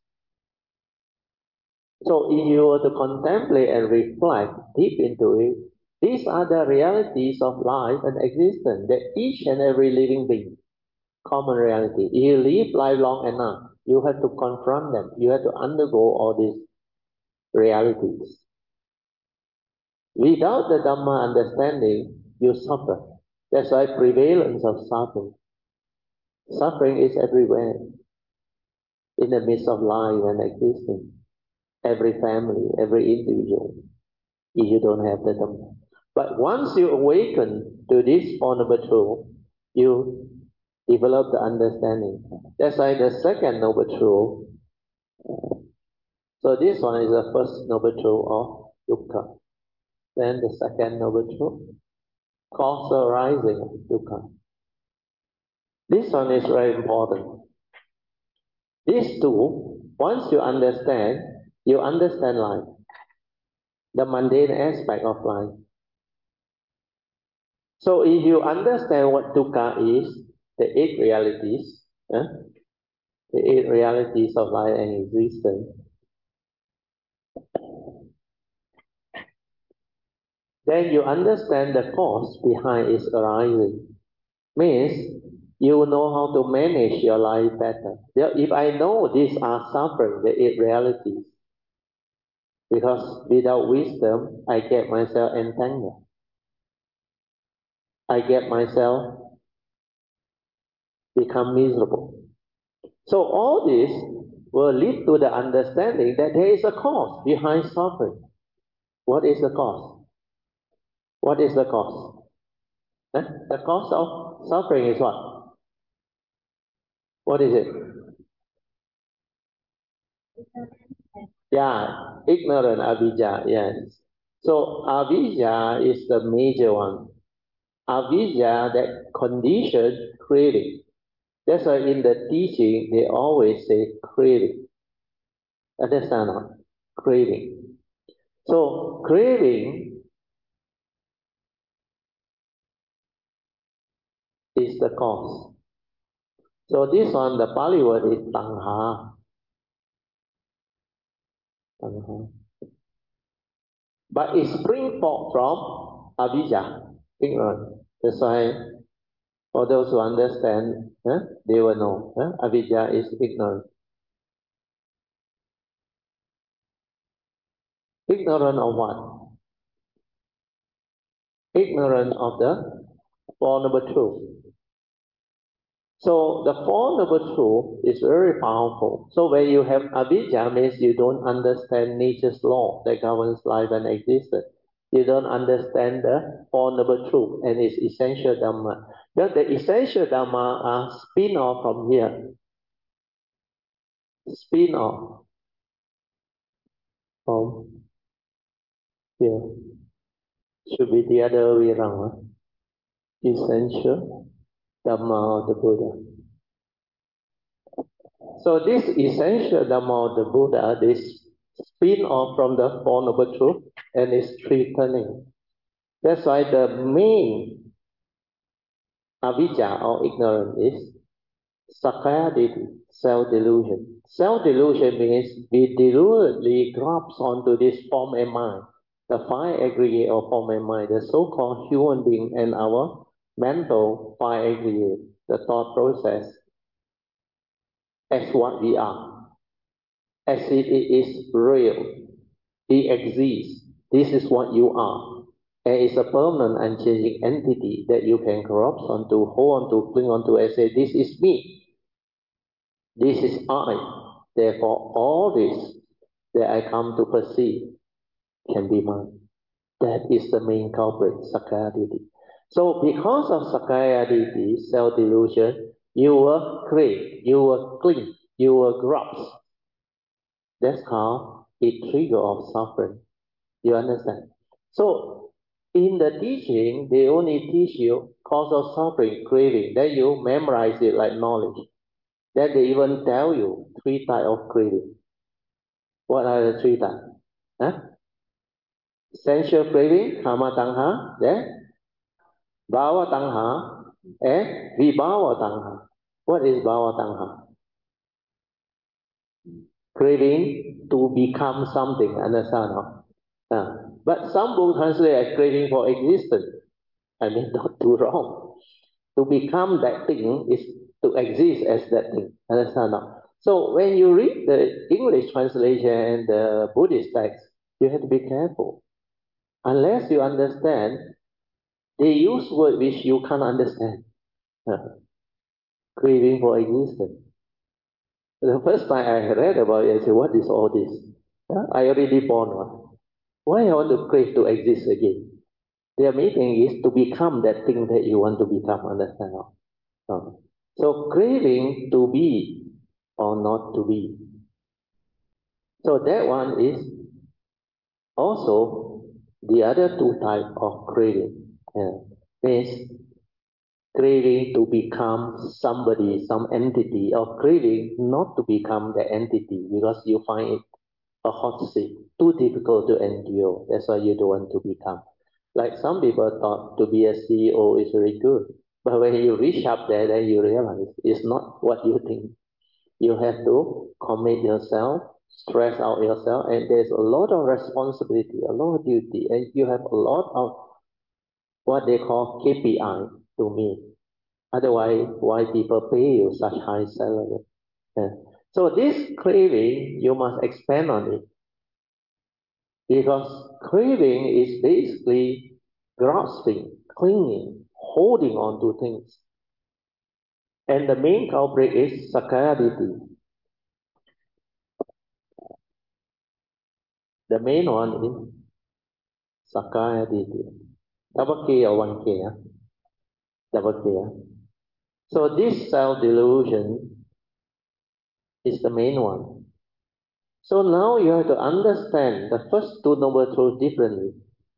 So if you were to contemplate and reflect deep into it, these are the realities of life and existence that each and every living being, common reality. If you live life long enough, you have to confront them. You have to undergo all these realities. Without the Dhamma understanding, you suffer. That's why prevalence of suffering. Suffering is everywhere, in the midst of life and existence. Every family, every individual, if you don't have the Dhamma. But once you awaken to this Four Noble Truth, you develop the understanding. That's why the second Noble Truth So this one is the first noble truth of dukkha. Then the second noble truth, causal arising of dukkha. This one is very important. These two, once you understand, you understand life, the mundane aspect of life. So if you understand what dukkha is, the eight realities, eh? the eight realities of life and existence, then you understand the cause behind its arising. Means you know how to manage your life better. If I know these are suffering, the eight realities, because without wisdom, I get myself entangled. I get myself become miserable. So all this will lead to the understanding that there is a cause behind suffering. What is the cause? What is the cause? Eh? The cause of suffering is what? What is it? Yeah, ignorant avijja, yes. So avijja is the major one. Avijja, that condition craving. That's why in the teaching they always say craving. Understand not? Craving. So craving is the cause. So this one, the Pali word is tanha. Tanha. But it springs forth from avijja, ignorance. That's why for those who understand, eh, they will know. Eh? Avijja is ignorance. Ignorant of what? Ignorant of the Four Noble Truth. So the Four Noble Truth is very powerful. So when you have avijja, means you don't understand nature's law that governs life and existence. You don't understand the Four Noble Truth and its essential dhamma. But the essential dhamma are spin off from here. Spin off from here. Should be the other way around. Huh? Essential dhamma of the Buddha. So this essential dhamma of the Buddha, this spin off from the Four Noble Truth and is three turning. That's why the main avijja or ignorance is sakkaya-ditthi, self-delusion. Self-delusion means we deliberately grasp onto this form and mind, the five aggregate of form and mind, the so-called human being and our mental five aggregate, the thought process, as what we are, as if it is real. It exists. This is what you are. And it's a permanent, unchanging entity that you can grasp onto, hold onto, cling onto, and say, this is me. This is I. Therefore, all this that I come to perceive can be mine. That is the main culprit, sakkaya-ditthi. So because of sakkaya-ditthi, self-delusion, you will crave, you will cling, you will grasp. That's how it triggers off suffering. You understand? So, in the teaching, they only teach you cause of suffering, craving. Then you memorize it like knowledge. Then they even tell you three types of craving. What are the three types? Huh? Sensual craving, kama tanha, then bhava tanha, and vibhava tanha. What is bhava tanha? Craving to become something, understand? Uh, but some books translate as craving for existence. I mean, not too wrong. To become that thing is to exist as that thing. Understand? Now? So when you read the English translation and the Buddhist text, you have to be careful. Unless you understand, they use words which you can't understand. Uh, craving for existence. The first time I read about it, I said, what is all this? Uh, I already born one. Why I want to crave to exist again? Their meaning is to become that thing that you want to become, understand? Uh, so craving to be or not to be. So that one is also the other two type of craving. Yeah. Means craving to become somebody, some entity, or craving not to become the entity because you find it a hot seat, too difficult to endure. That's why you don't want to become. Like some people thought to be a C E O is very good. But when you reach up there, then you realize it's not what you think. You have to commit yourself, stress out yourself, and there's a lot of responsibility, a lot of duty, and you have a lot of what they call K P I to meet. Otherwise, why people pay you such high salary? Yeah. So this craving, you must expand on it because craving is basically grasping, clinging, holding on to things. And the main culprit is sakayaditi. The main one is sakayaditi. Double K or one K? Huh? Double K. Huh? So this self-delusion is the main one. So now you have to understand the first two noble truths differently.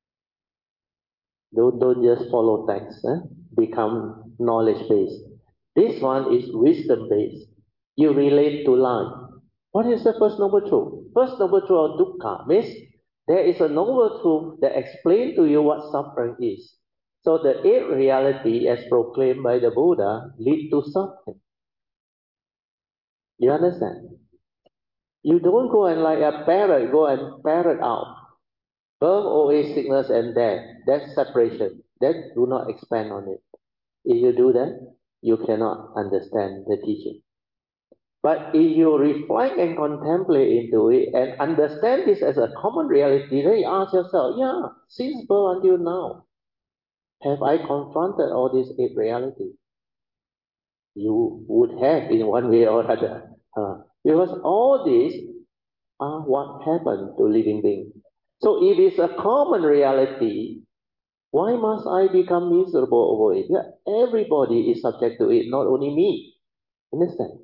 Don't, don't just follow text, eh? Become knowledge based. This one is wisdom based. You relate to life. What is the first noble truth? First noble truth of dukkha means there is a noble truth that explains to you what suffering is. So the eighth reality, as proclaimed by the Buddha, lead to suffering. You understand? You don't go and like a parrot, go and parrot out. Birth, old age, sickness, and death. That's separation. Then do not expand on it. If you do that, you cannot understand the teaching. But if you reflect and contemplate into it and understand this as a common reality, then you ask yourself, yeah, since birth until now, have I confronted all these eight realities? You would have in one way or other. Uh, because all these are what happened to living beings. So if it's a common reality, why must I become miserable over it? Yeah, everybody is subject to it, not only me. Understand?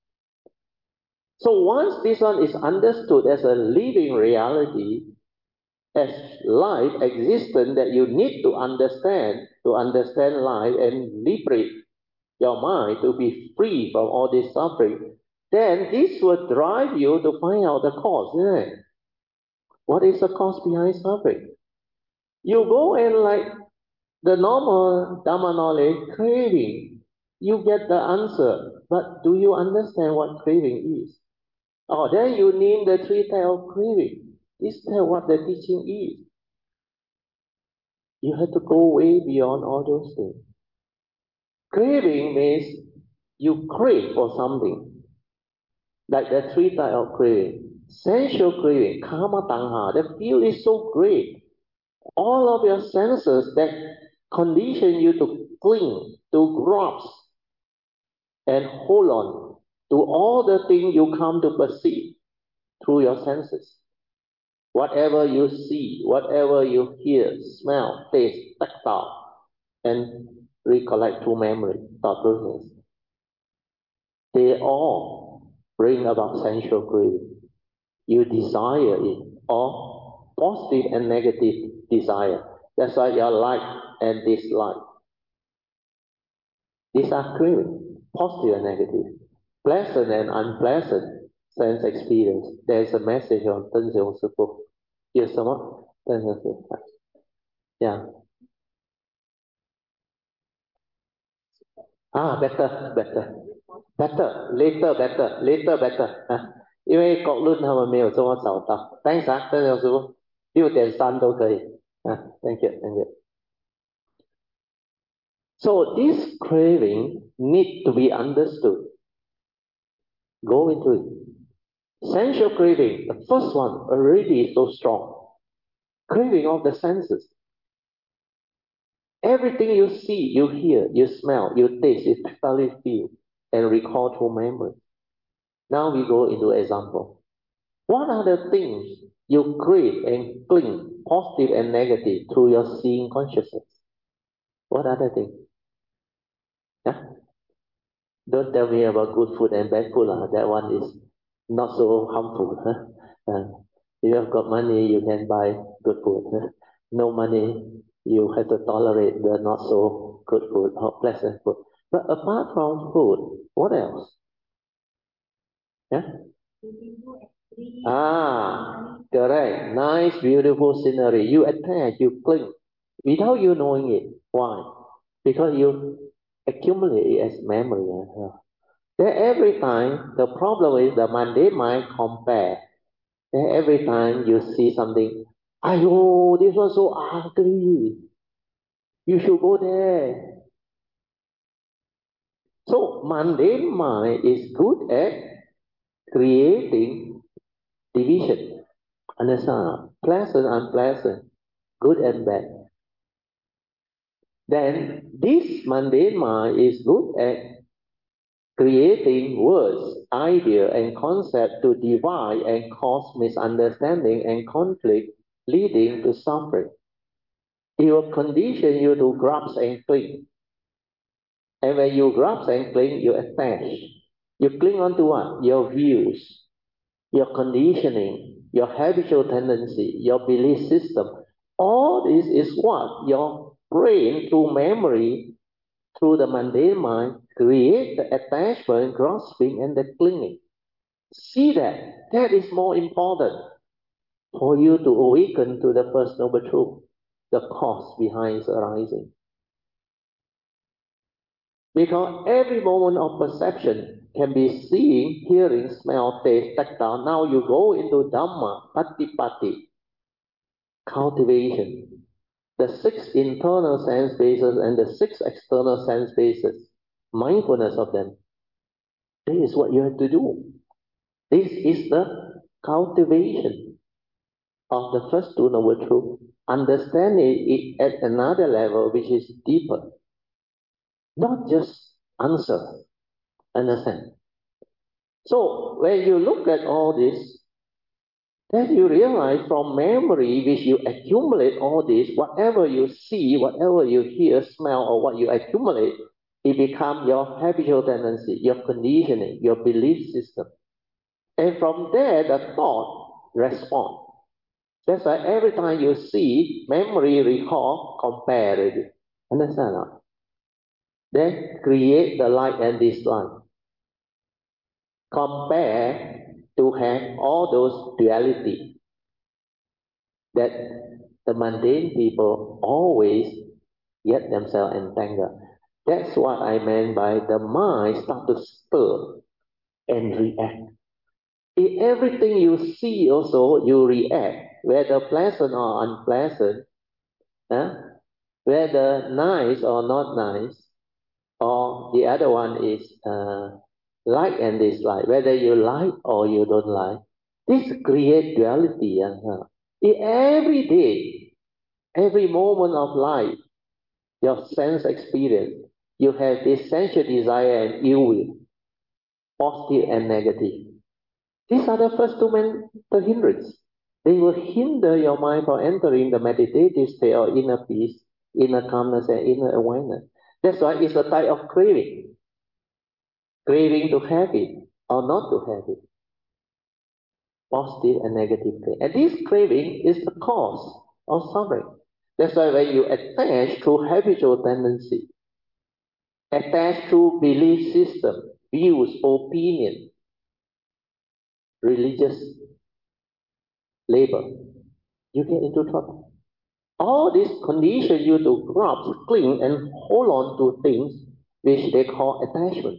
So once this one is understood as a living reality, as life existence that you need to understand to understand life and liberate your mind to be free from all this suffering, then this will drive you to find out the cause. Yeah. What is the cause behind suffering? You go and like the normal Dhamma knowledge, craving, you get the answer. But do you understand what craving is? Oh, then you name the three types of craving. Is that what the teaching is? You have to go way beyond all those things. Craving means you crave for something. Like the three types of craving. Sensual craving, kama tanha, the feel is so great. All of your senses that condition you to cling, to grasp, and hold on to all the things you come to perceive through your senses. Whatever you see, whatever you hear, smell, taste, tactile, and recollect through memory, thought process, they all bring about sensual craving. You desire it, or positive and negative desire. That's why your like and dislike. These are craving, positive and negative, pleasant and unpleasant sense experience. There is a message on Tân Diệu Sư Phụ. Hiểu sao không? Tân Diệu Sư Phụ. Yeah. Ah, better, better, better, later, better, later, better 啊，因为国论他们没有这么早到。Thanks 啊，邓教师傅，六点三都可以啊。Thank you, thank you. So this craving need to be understood. Go into it. Sensual craving, the first one already is so strong. Craving of the senses. Everything you see, you hear, you smell, you taste, you totally feel, and recall through memory. Now we go into example. What are the things you crave and cling, positive and negative, through your seeing consciousness? What are the things? Yeah? Don't tell me about good food and bad food. Uh. That one is not so harmful. Huh? Uh, if you have got money, you can buy good food. No money, you have to tolerate the not so good food or pleasant food. But apart from food, what else? Yeah? Ah, correct. Nice, beautiful scenery. You attach, you cling, without you knowing it. Why? Because you accumulate it as memory. uh, Then every time, the problem is the mundane mind compare. Then every time you see something, oh, this was so ugly. You should go there. So mundane mind is good at creating division. Understand? Pleasant, unpleasant, good and bad. Then this mundane mind is good at creating words, idea, and concept to divide and cause misunderstanding and conflict, leading to suffering. It will condition you to grasp and cling. And when you grasp and cling, you attach. You cling on to what? Your views, your conditioning, your habitual tendency, your belief system. All this is what your brain, through memory, through the mundane mind, create the attachment, grasping, and the clinging. See that. That is more important for you to awaken to the First Noble Truth, the cause behind its arising. Because every moment of perception can be seeing, hearing, smell, taste, tactile. Now you go into Dhamma, Patipati, cultivation. The six internal sense bases and the six external sense bases. Mindfulness of them. This is what you have to do. This is the cultivation of the first two noble truths. Understanding it at another level which is deeper. Not just answer. Understand? So when you look at all this, then you realize from memory which you accumulate all this, whatever you see, whatever you hear, smell, or what you accumulate, it becomes your habitual tendency, your conditioning, your belief system. And from there, the thought responds. That's why every time you see, memory, recall, compare it. Understand? Not? Then create the like and dislike. Compare to have all those duality that the mundane people always get themselves entangled. That's what I meant by the mind start to stir and react. In everything you see also, you react, whether pleasant or unpleasant, huh? Whether nice or not nice, or the other one is uh, like and dislike, whether you like or you don't like. This creates duality. Uh, in every day, every moment of life, your sense experience, you have this sensual desire and ill will, positive and negative. These are the first two mental hindrances. They will hinder your mind from entering the meditative state of inner peace, inner calmness, and inner awareness. That's why it's a type of craving. Craving to have it or not to have it. Positive and negative craving. And this craving is the cause of suffering. That's why when you attach to habitual tendency, attach to belief system, views, opinion, religious labor, you get into trouble. All this condition you to grasp, cling, and hold on to things which they call attachment.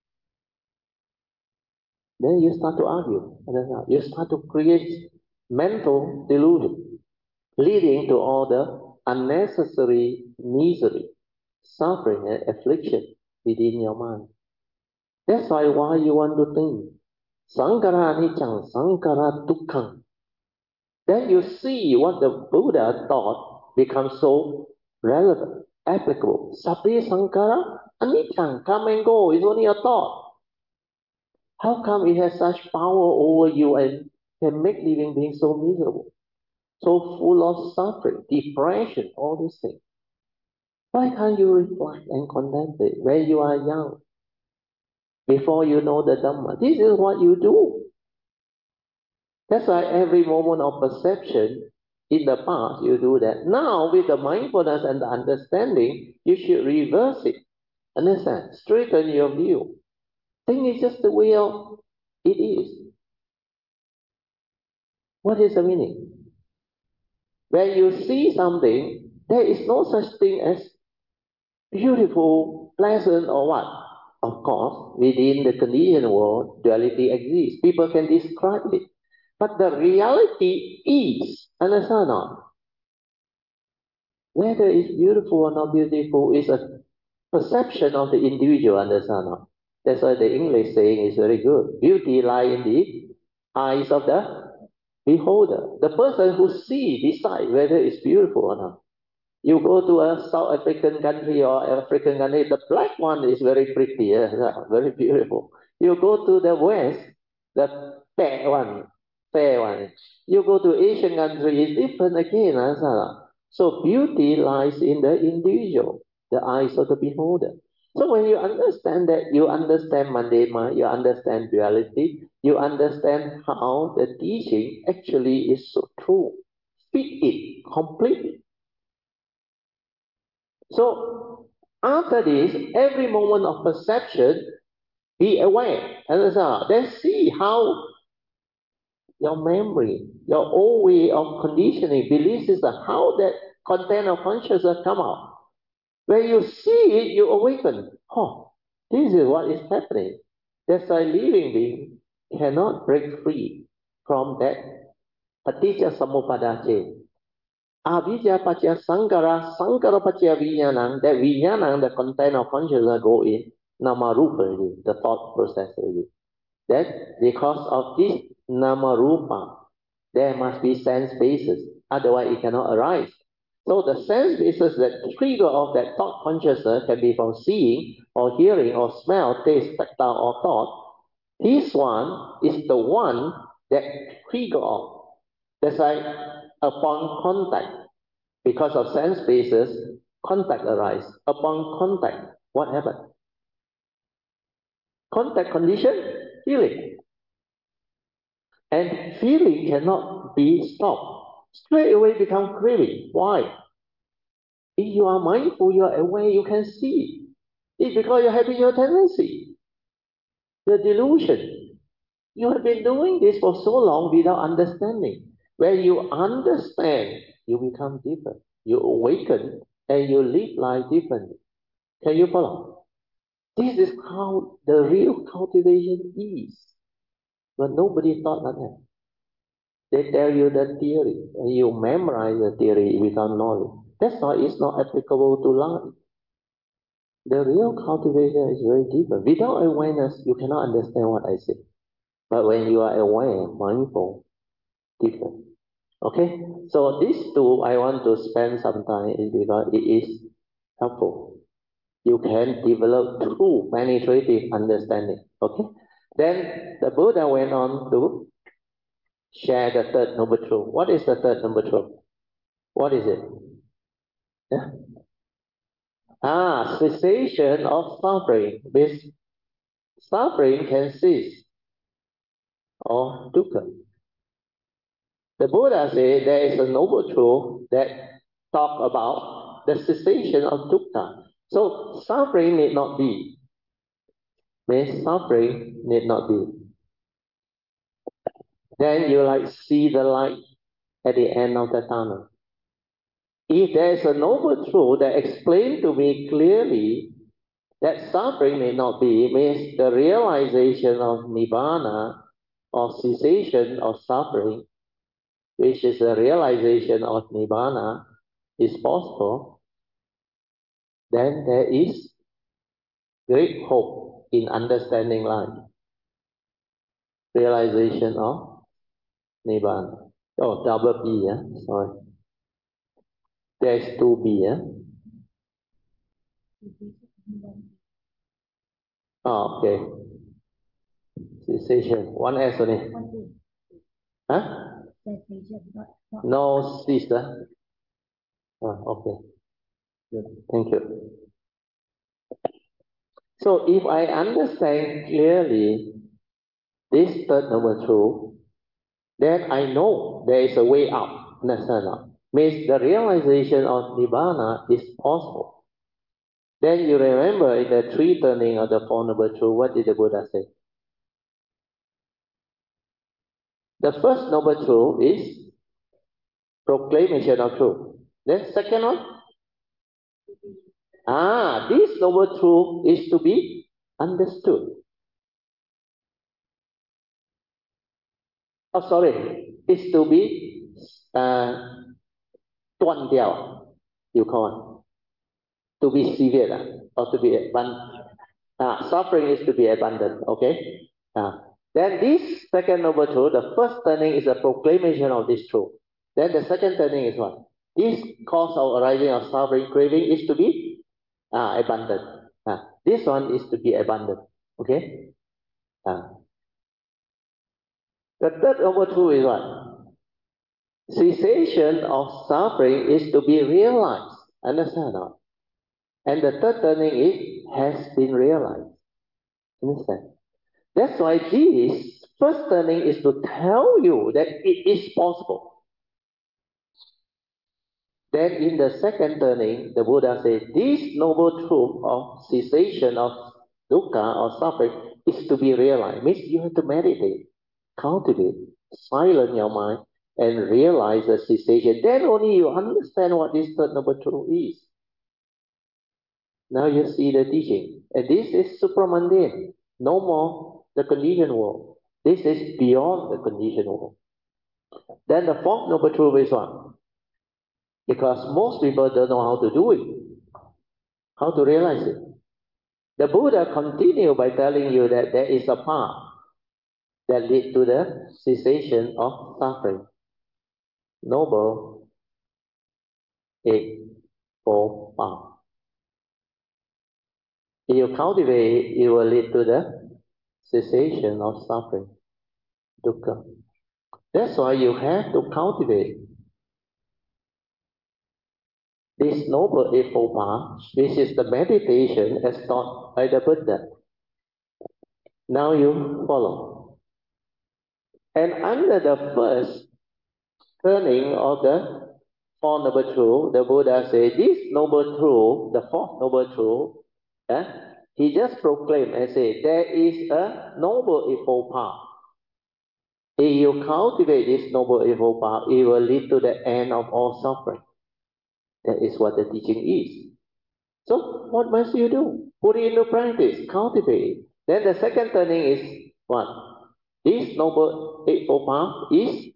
Then you start to argue. You start to create mental delusion, leading to all the unnecessary misery, suffering, and affliction within your mind. That's why why you want to think. Sankara anicca, sankara dukkha. Then you see what the Buddha taught becomes so relevant, applicable. Sabbe sankara anicca, come and go, it's only a thought. How come it has such power over you and can make living beings so miserable, so full of suffering, depression, all these things? Why can't you reflect and contemplate when you are young, before you know the Dhamma? This is what you do. That's why every moment of perception, in the past, you do that. Now, with the mindfulness and the understanding, you should reverse it. Understand? Straighten your view. Think it's just the way of it is. What is the meaning? When you see something, there is no such thing as beautiful, pleasant, or what. Of course, within the conditioned world, duality exists. People can describe it. But the reality is, understand or not? Whether it's beautiful or not beautiful is a perception of the individual, understand or not? That's why the English saying is very good. Beauty lies in the eyes of the beholder. The person who sees decide whether it's beautiful or not. You go to a South African country or African country, the black one is very pretty, yeah, very beautiful. You go to the West, the fair one, fair one. You go to Asian country, it's different again. Uh, so beauty lies in the individual, the eyes of the beholder. So when you understand that, you understand Mandema, you understand duality, you understand how the teaching actually is so true. Speak it completely. So after this, every moment of perception, be aware. Understand? Then see how your memory, your old way of conditioning, belief system, how that content of consciousness come out. When you see it, you awaken. Oh, this is what is happening. That's why living being cannot break free from that paticca samuppada chain. Avijja pacha sankara, sankara pacha vijnanam, that vijnanam, the content of consciousness go in nama rupa already, the thought process already. That because of this nama rupa, there must be sense basis, otherwise it cannot arise. So the sense basis, that trigger of that thought consciousness can be from seeing or hearing or smell, taste, tactile or thought. This one is the one that trigger off. That's why upon contact, because of sense basis, contact arises. Upon contact, what happens? Contact condition, feeling. And feeling cannot be stopped. Straight away become craving. Why? If you are mindful, you are aware, you can see. It's because you're having your tendency, the delusion. You have been doing this for so long without understanding. When you understand, you become different. You awaken and you live life differently. Can you follow? This is how the real cultivation is. But nobody thought like that. They tell you the theory, and you memorize the theory without knowledge. That's why it's not applicable to life. The real cultivation is very different. Without awareness, you cannot understand what I say. But when you are aware, mindful, different. Okay? So these two, I want to spend some time is because it is helpful. You can develop true penetrative understanding. Okay? Then the Buddha went on to share the third noble truth. What is the third noble truth? What is it? Yeah? Ah, cessation of suffering. This suffering can cease or dukkha. The Buddha said there is a noble truth that talk about the cessation of dukkha. So suffering need not be. Means suffering need not be. Then you like see the light at the end of the tunnel. If there is a noble truth that explained to me clearly that suffering may not be, means the realization of nibbana, or cessation of suffering, which is the realization of nibbana, is possible, then there is great hope in understanding life. Realization of nibbana. Oh, double B, yeah? Sorry. There's two B, yeah? Oh, okay. Cessation. One S only. Huh? No sister. Oh, okay. Good. Thank you. So if I understand clearly this third noble truth, then I know there is a way out. Understand? Means the realization of Nibbana is possible. Then you remember in the three turning of the Four Noble Truths, what did the Buddha say? The first Noble Truth is proclamation of truth. Then second one, ah, this Noble Truth is to be understood. Oh, sorry, is to be uh, 断掉, you call it. To be severed, or to be abundant. Ah, suffering is to be abundant, okay? Ah. Then this second noble truth, the first turning is a proclamation of this truth. Then the second turning is what? This cause of arising of suffering, craving is to be ah, abundant. Ah. This one is to be abundant, okay? Ah. The third noble truth is what? Cessation of suffering is to be realized. Understand or not? And the third turning is has been realized. Understand? That's why this first turning is to tell you that it is possible. Then in the second turning, the Buddha says, this noble truth of cessation of dukkha or suffering is to be realized. Means you have to meditate, cultivate, silence your mind, and realize the cessation. Then only you understand what this third noble truth is. Now you see the teaching. And this is supramundane. No more the conditioned world. This is beyond the conditioned world. Then the fourth noble truth is what? Because most people don't know how to do it, how to realize it. The Buddha continued by telling you that there is a path that leads to the cessation of suffering. Noble Eightfold Path. If you cultivate it, it will lead to the cessation of suffering, dukkha. That's why you have to cultivate this noble eightfold path, which is the meditation as taught by the Buddha. Now you follow. And under the first turning of the Four Noble Truths, the Buddha said, this noble truth, the fourth noble truth, eh, he just proclaimed and said, there is a noble eightfold path. If you cultivate this noble eightfold path, it will lead to the end of all suffering. That is what the teaching is. So what must you do? Put it into practice, cultivate it. Then the second turning is what? This noble eightfold path is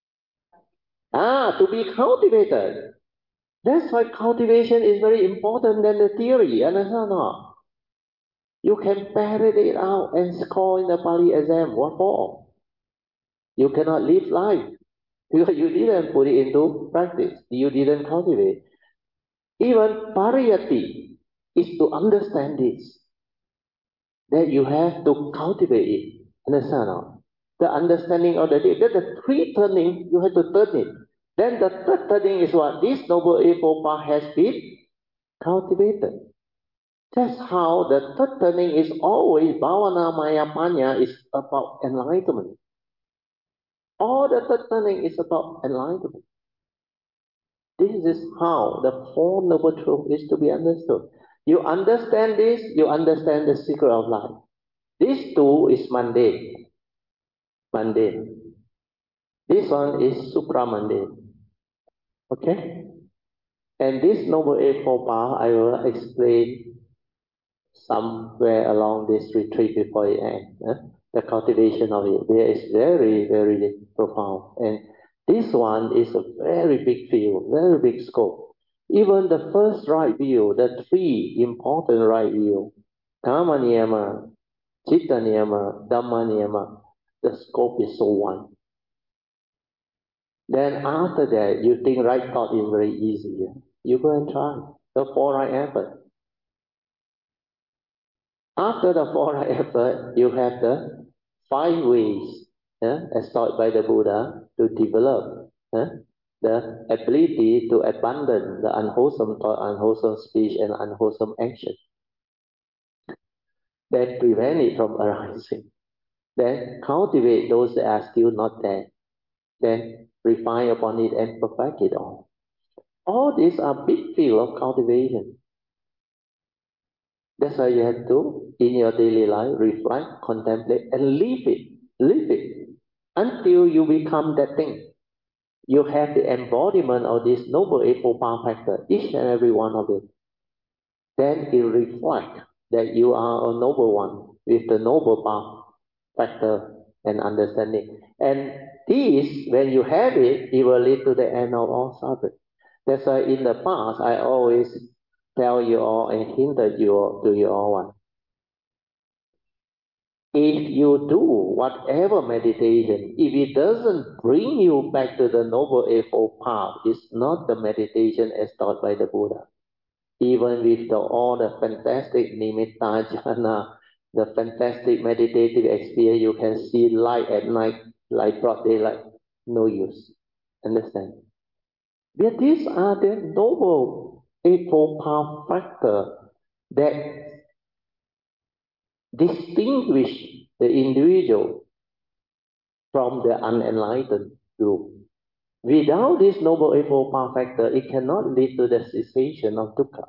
ah to be cultivated. That's why cultivation is very important than the theory. Understand or not? You can parrot it out and score in the Pali exam. What for? You cannot live life because you didn't put it into practice. You didn't cultivate. Even pariyati is to understand this. That you have to cultivate it. Understand or not? The understanding of the day. Then the three turning, you have to turn it. Then the third turning is what? This noble eightfold path has been cultivated. That's how the third turning is always bhavana maya panya is about enlightenment. All the third turning is about enlightenment. This is how the Four Noble Truths is to be understood. You understand this, you understand the secret of life. This two is mundane. Mundane. This one is supramundane. Okay? And this Noble Eightfold Path, I will explain somewhere along this retreat before it ends. Eh? The cultivation of it. There is very, very profound. And this one is a very big field, very big scope. Even the first right view, the three important right view, Kama Niyama, Chitta Niyama, Dhamma Niyama, the scope is so wide. Then after that, you think right thought is very easy. You go and try the four right effort. After the four right effort, you have the five ways, yeah, as taught by the Buddha, to develop yeah, the ability to abandon the unwholesome thought, unwholesome speech, and unwholesome action that prevent it from arising. Then cultivate those that are still not there. then refine upon it and perfect it all. All these are big field of cultivation. That's why you have to, in your daily life, reflect, contemplate, and live it. Live it until you become that thing. You have the embodiment of this noble eightfold path factor, each and every one of it. Then it reflects that you are a noble one with the noble path factor and understanding. And this, when you have it, it will lead to the end of all suffering. That's why in the past, I always tell you all and hinted you to you all one. If you do whatever meditation, if it doesn't bring you back to the Noble Eightfold Path, it's not the meditation as taught by the Buddha. Even with the, all the fantastic nimitta jhana, the fantastic meditative experience, you can see light at night, like broad daylight, no use. Understand? But these are the Noble Eightfold Path factor that distinguish the individual from the unenlightened group. Without this Noble Eightfold Path factor, it cannot lead to the cessation of dukkha.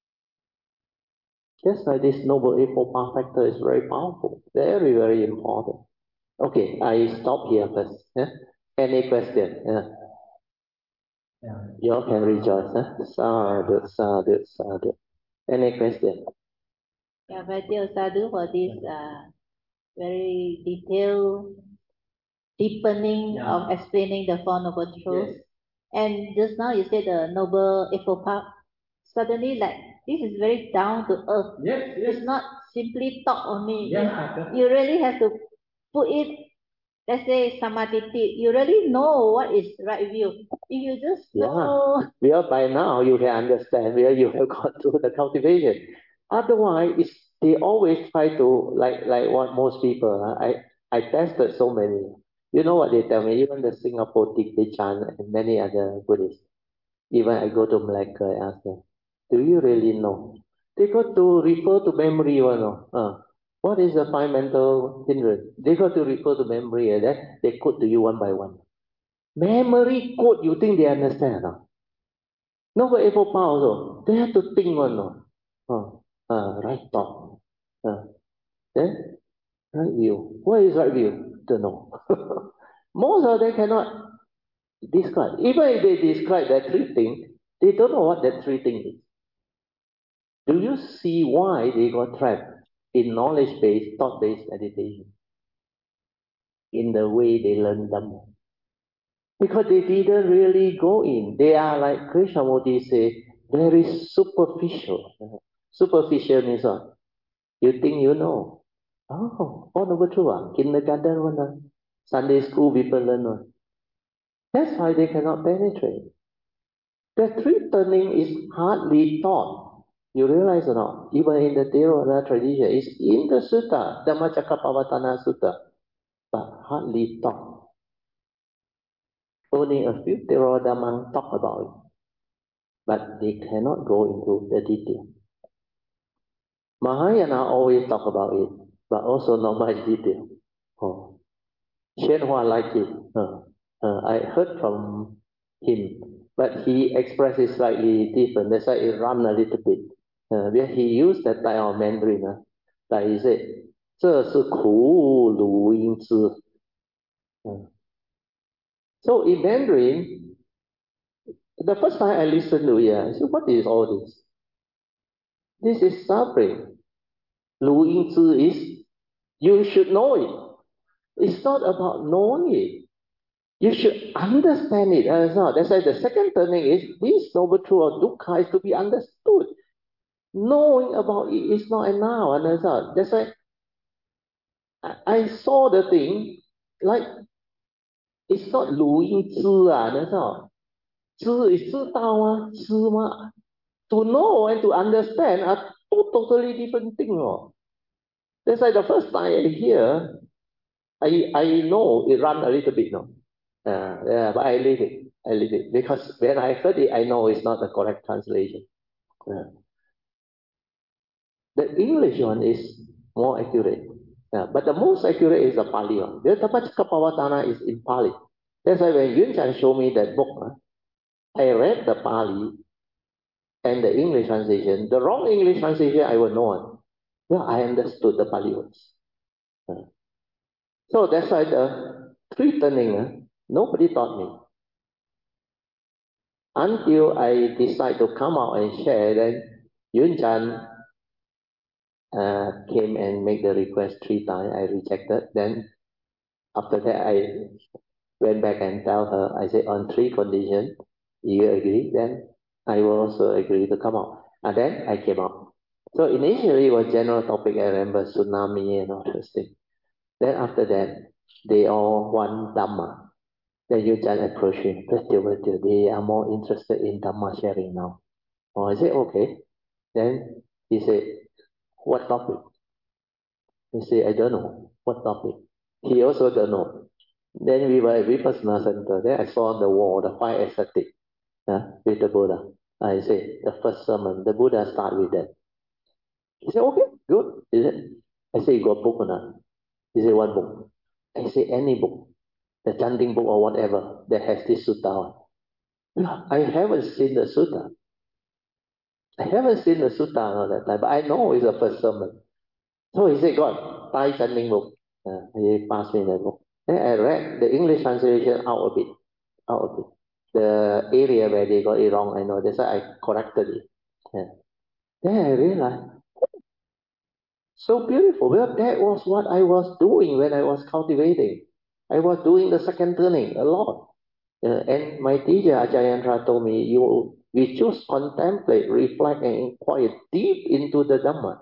Just like this Noble Eightfold Path factor is very powerful, very, very important. Okay, I stop here first. Yeah? Any question? Yeah. Yeah. You all can rejoice. Huh? Sadhu, sadhu, sadhu. Any question? Yeah, Vaidya, sadhu for this uh, very detailed deepening yeah. of explaining the Four Noble Truths. Yes. And just now you said the Noble Eightfold Path. Suddenly, like, this is very down to earth. Yes, yes. It's not simply talk only. Yeah. You really have to put it, let's say, samadhi. You really know what is right view. If you just know. Yeah. Well, by now you can understand where you have gone through the cultivation. Otherwise, it's, they always try to, like like what most people, uh, I, I tested so many. You know what they tell me? Even the Singapore Tibetan and many other Buddhists. Even I go to Malacca, I ask them, do you really know? They got to refer to memory, you know. Uh, what is the five mental hindrance? They got to refer to memory, and then they quote to you one by one. Memory quote, you think they understand? Uh? Nobody ever power also. They have to think one. No? Uh, uh, right thought. Uh, then, right view. What is right view? Don't know. Most of them cannot describe. Even if they describe that three things, they don't know what that three things is. Do you see why they got trapped in knowledge-based, thought-based meditation? In the way they learn Dhamma. Because they didn't really go in. They are like Krishnamurti say, very superficial. Superficial means what? You think you know. Oh, all over true. Ah. Kindergarten one. Ah. Sunday school people learn one. That's why they cannot penetrate. The three turning is hardly taught. You realize or not? Even in the Theravada tradition, it's in the sutta, Dhammacakkappavattana Sutta, but hardly taught. Only a few Theravada monks talk about it, but they cannot go into the detail. Mahayana always talk about it, but also not much detail. Oh. Shenhua like it. Uh, uh, I heard from him, but he expressed it slightly different. That's why it run a little bit. Uh, where he used that type of Mandarin, uh, like he said, 这是苦如音之. Uh, so in Mandarin, the first time I listened to it, I said, what is all this? This is suffering. 如音之 is, you should know it. It's not about knowing it. You should understand it. That's not. That's why the second turning is this noble truth of dukkha is to be understood. Knowing about it is not enough. And that's not. That's why I, I saw the thing like it's not 如因知 ah. That's not. 知 is 知道吗？知吗？ To know and to understand are two totally different things. Oh. That's why the first time I hear, I I know it run a little bit. No. Uh, yeah, but I leave it. I leave it because when I heard it, I know it's not the correct translation. Uh, the English one is more accurate, uh, but the most accurate is the Pali one. The Dhammacakkappavattana is in Pali. That's why when Yun Chan showed me that book, uh, I read the Pali and the English translation. The wrong English translation I will know. Well, I understood the Pali words. Uh, so that's why the three turning, uh, nobody taught me. Until I decide to come out and share, then Yun Chan uh, came and made the request three times. I rejected. Then after that, I went back and tell her, I said, on three conditions, you agree, then I will also agree to come out. And then I came out. So initially it was general topic, I remember tsunami and all those things. Then after that, they all want Dhamma. Then you just approach him, they are more interested in Dhamma sharing now. Oh, I said, okay. Then he said, what topic? He said, I don't know. What topic? He also don't know. Then we were at Vipassana Center. Then I saw on the wall the five ascetics uh, with the Buddha. I said, the first sermon, the Buddha start with that. He said, okay, good. He said, I said, you got book or not? He said, what book? I said, any book. The chanting book or whatever that has this sutta on. No, I haven't seen the sutta. I haven't seen the sutta all that time, but I know it's the first sermon. So he said, God, Thai chanting book. Uh, he passed me that book. Then I read the English translation out of it. Out of it. The area where they got it wrong, I know. That's why I corrected it. Yeah. Then I realized, so beautiful. Well, that was what I was doing when I was cultivating. I was doing the second turning a lot. Uh, and my teacher, Ajayandra, told me, you, we choose contemplate, reflect, and inquire deep into the Dhamma.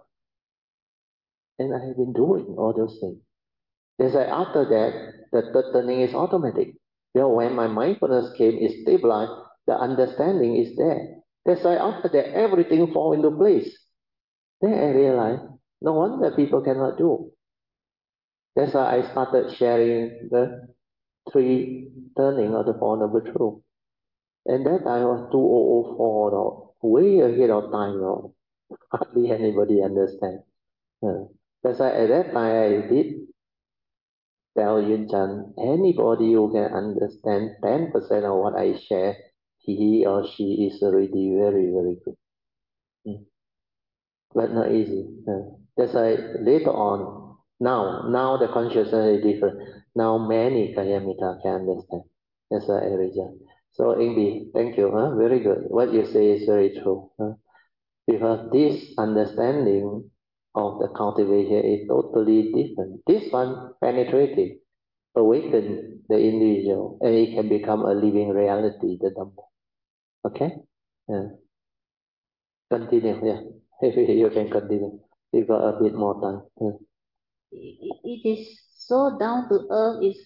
And I have been doing all those things. There's like after that, the third turning is automatic. You know, when my mindfulness came, is stabilized, the understanding is there. That's why after that, everything fall into place. Then I realized, no wonder people cannot do. That's why I started sharing the three turning of the Four Noble Truths. And that time was two thousand four, no, way ahead of time. No. Hardly anybody understand. Uh, that's why at that time I did tell Yun Chan, anybody who can understand ten percent of what I share, he or she is already very, very good. Mm. But not easy. Uh, that's why later on, now, now the consciousness is different. Now many Kayamita can understand. That's why I reject. So Ingbi, thank you. Huh? Very good. What you say is very true. Huh? Because this understanding of the cultivation is totally different. This one penetrating, awaken the individual, and it can become a living reality, the Dhamma. Okay? Yeah. Continue, yeah. You can continue. You got a bit more time. Yeah. It, it is so down to earth, it's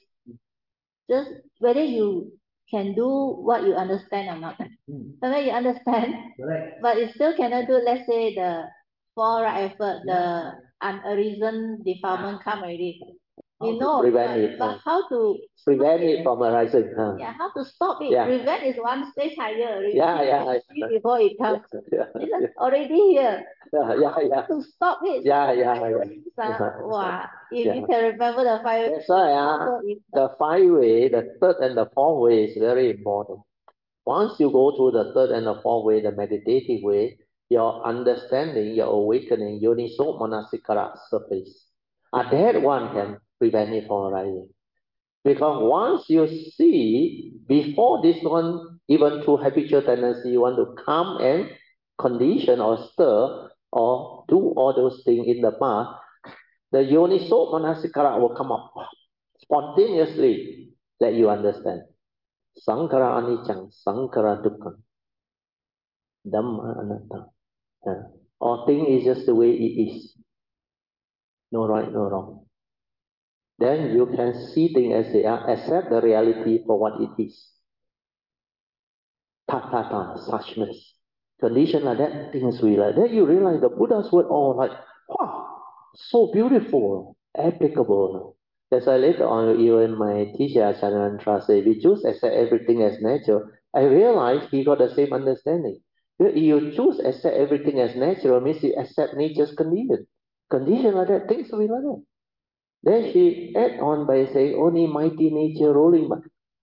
just whether you can do what you understand or not. Sometimes you understand, Correct. but you still cannot do, let's say, the four right effort, the unarisen defilement come already. We know, prevent but, it, but uh, how to prevent it from arising. Huh? yeah, how to stop it? Yeah. Prevent is one stage higher already. Yeah, yeah, yeah. Before it comes. Yeah, It's yeah, already here. yeah, yeah, yeah. To stop it. Yeah, yeah, yeah. Uh, wow. If Yeah. you can remember the five. That's why uh, the five way, the third and the fourth way is very important. Once you go through the third and the fourth way, the meditative way, your understanding, your awakening, yoniso manasikara surface. Uh, that one can prevent it from arising. Because once you see, before this one, even through habitual tendency, you want to come and condition or stir or do all those things in the past, the yoniso manasikara will come up spontaneously that you understand. Sankara anicca, sankara dukkha, dhamma anatta. Uh, or thing is just the way it is. No right, no wrong. Then you can see things as they are, accept the reality for what it is. Tathata, suchness. Condition like that, things we like. Then you realize the Buddha's word all like, wow, so beautiful, applicable. That's why later on, even my teacher, Acharyantra, say, we choose accept everything as natural. I realized he got the same understanding. If you choose accept everything as natural, means you accept nature's condition. Condition like that, things will be like that. Then she add on by saying, only mighty nature rolling by.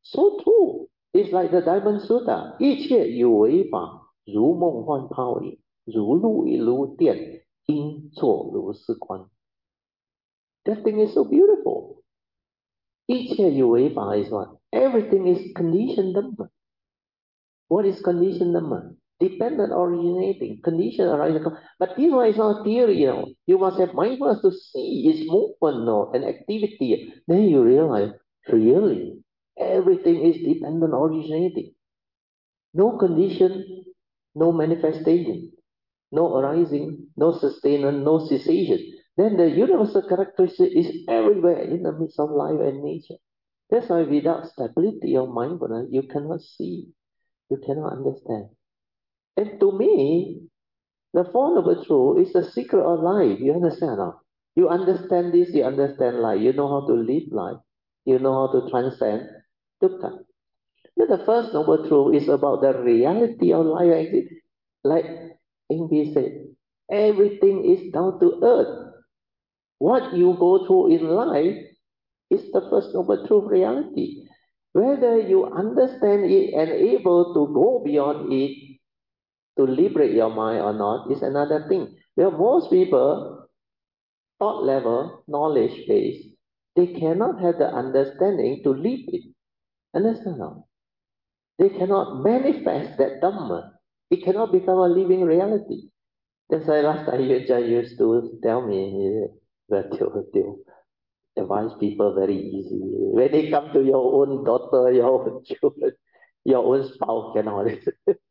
So true. It's like the Diamond Sutta. 一切有为法，如梦幻泡影，如露如电，应作如是观。That thing is so beautiful. 一切有为法 is what? Everything is conditioned Dhamma. What is conditioned Dhamma? Dependent originating, condition arising. But this one is not theory, you know. You must have mindfulness to see its movement, no, and activity. Then you realize, really, everything is dependent originating. No condition, no manifestation, no arising, no sustainment, no cessation. Then the universal characteristic is everywhere in the midst of life and nature. That's why without stability of mindfulness, you cannot see, you cannot understand. And to me, the Four Noble Truths is the secret of life. You understand now? You understand this, you understand life. You know how to live life. You know how to transcend dukkha. But the first Noble Truth is about the reality of life. Like English said, everything is down to earth. What you go through in life is the first Noble Truth reality. Whether you understand it and able to go beyond it, to liberate your mind or not, is another thing. Well, most people, thought level, knowledge base, they cannot have the understanding to live it. Understand now? They cannot manifest that Dhamma. It cannot become a living reality. That's why last time you just used to tell me that you, you advise people very easy. When they come to your own daughter, your own children, your own spouse, and all this.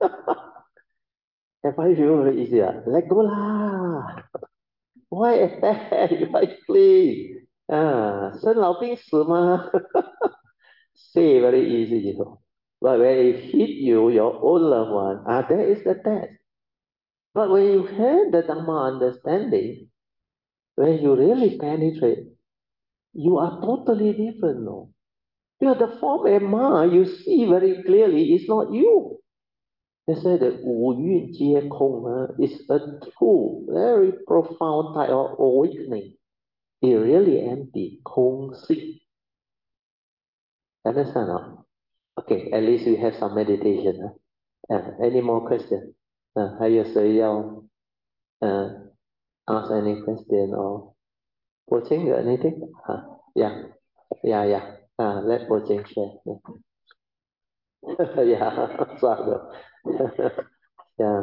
Advise people very easy. Let go lah. Why attack? Why flee? Ah, 生老病死吗? Say very easy, you know. But when it hit you, your own loved one, ah, that is the test. But when you have the Dhamma understanding, when you really penetrate, you are totally different, no? Because the form and mind you see very clearly is not you. They say that Wu Yun Jie Kong uh, is a true, very profound type of awakening. It really empty, Kong Si. Understand? No? Okay, at least you have some meditation. Huh? Uh, any more questions? Uh, 还有谁要 uh, ask any question or Bocheng got anything? Uh, yeah, yeah, yeah. Uh, let Bocheng share. Yeah, yeah. Sorry. Yeah.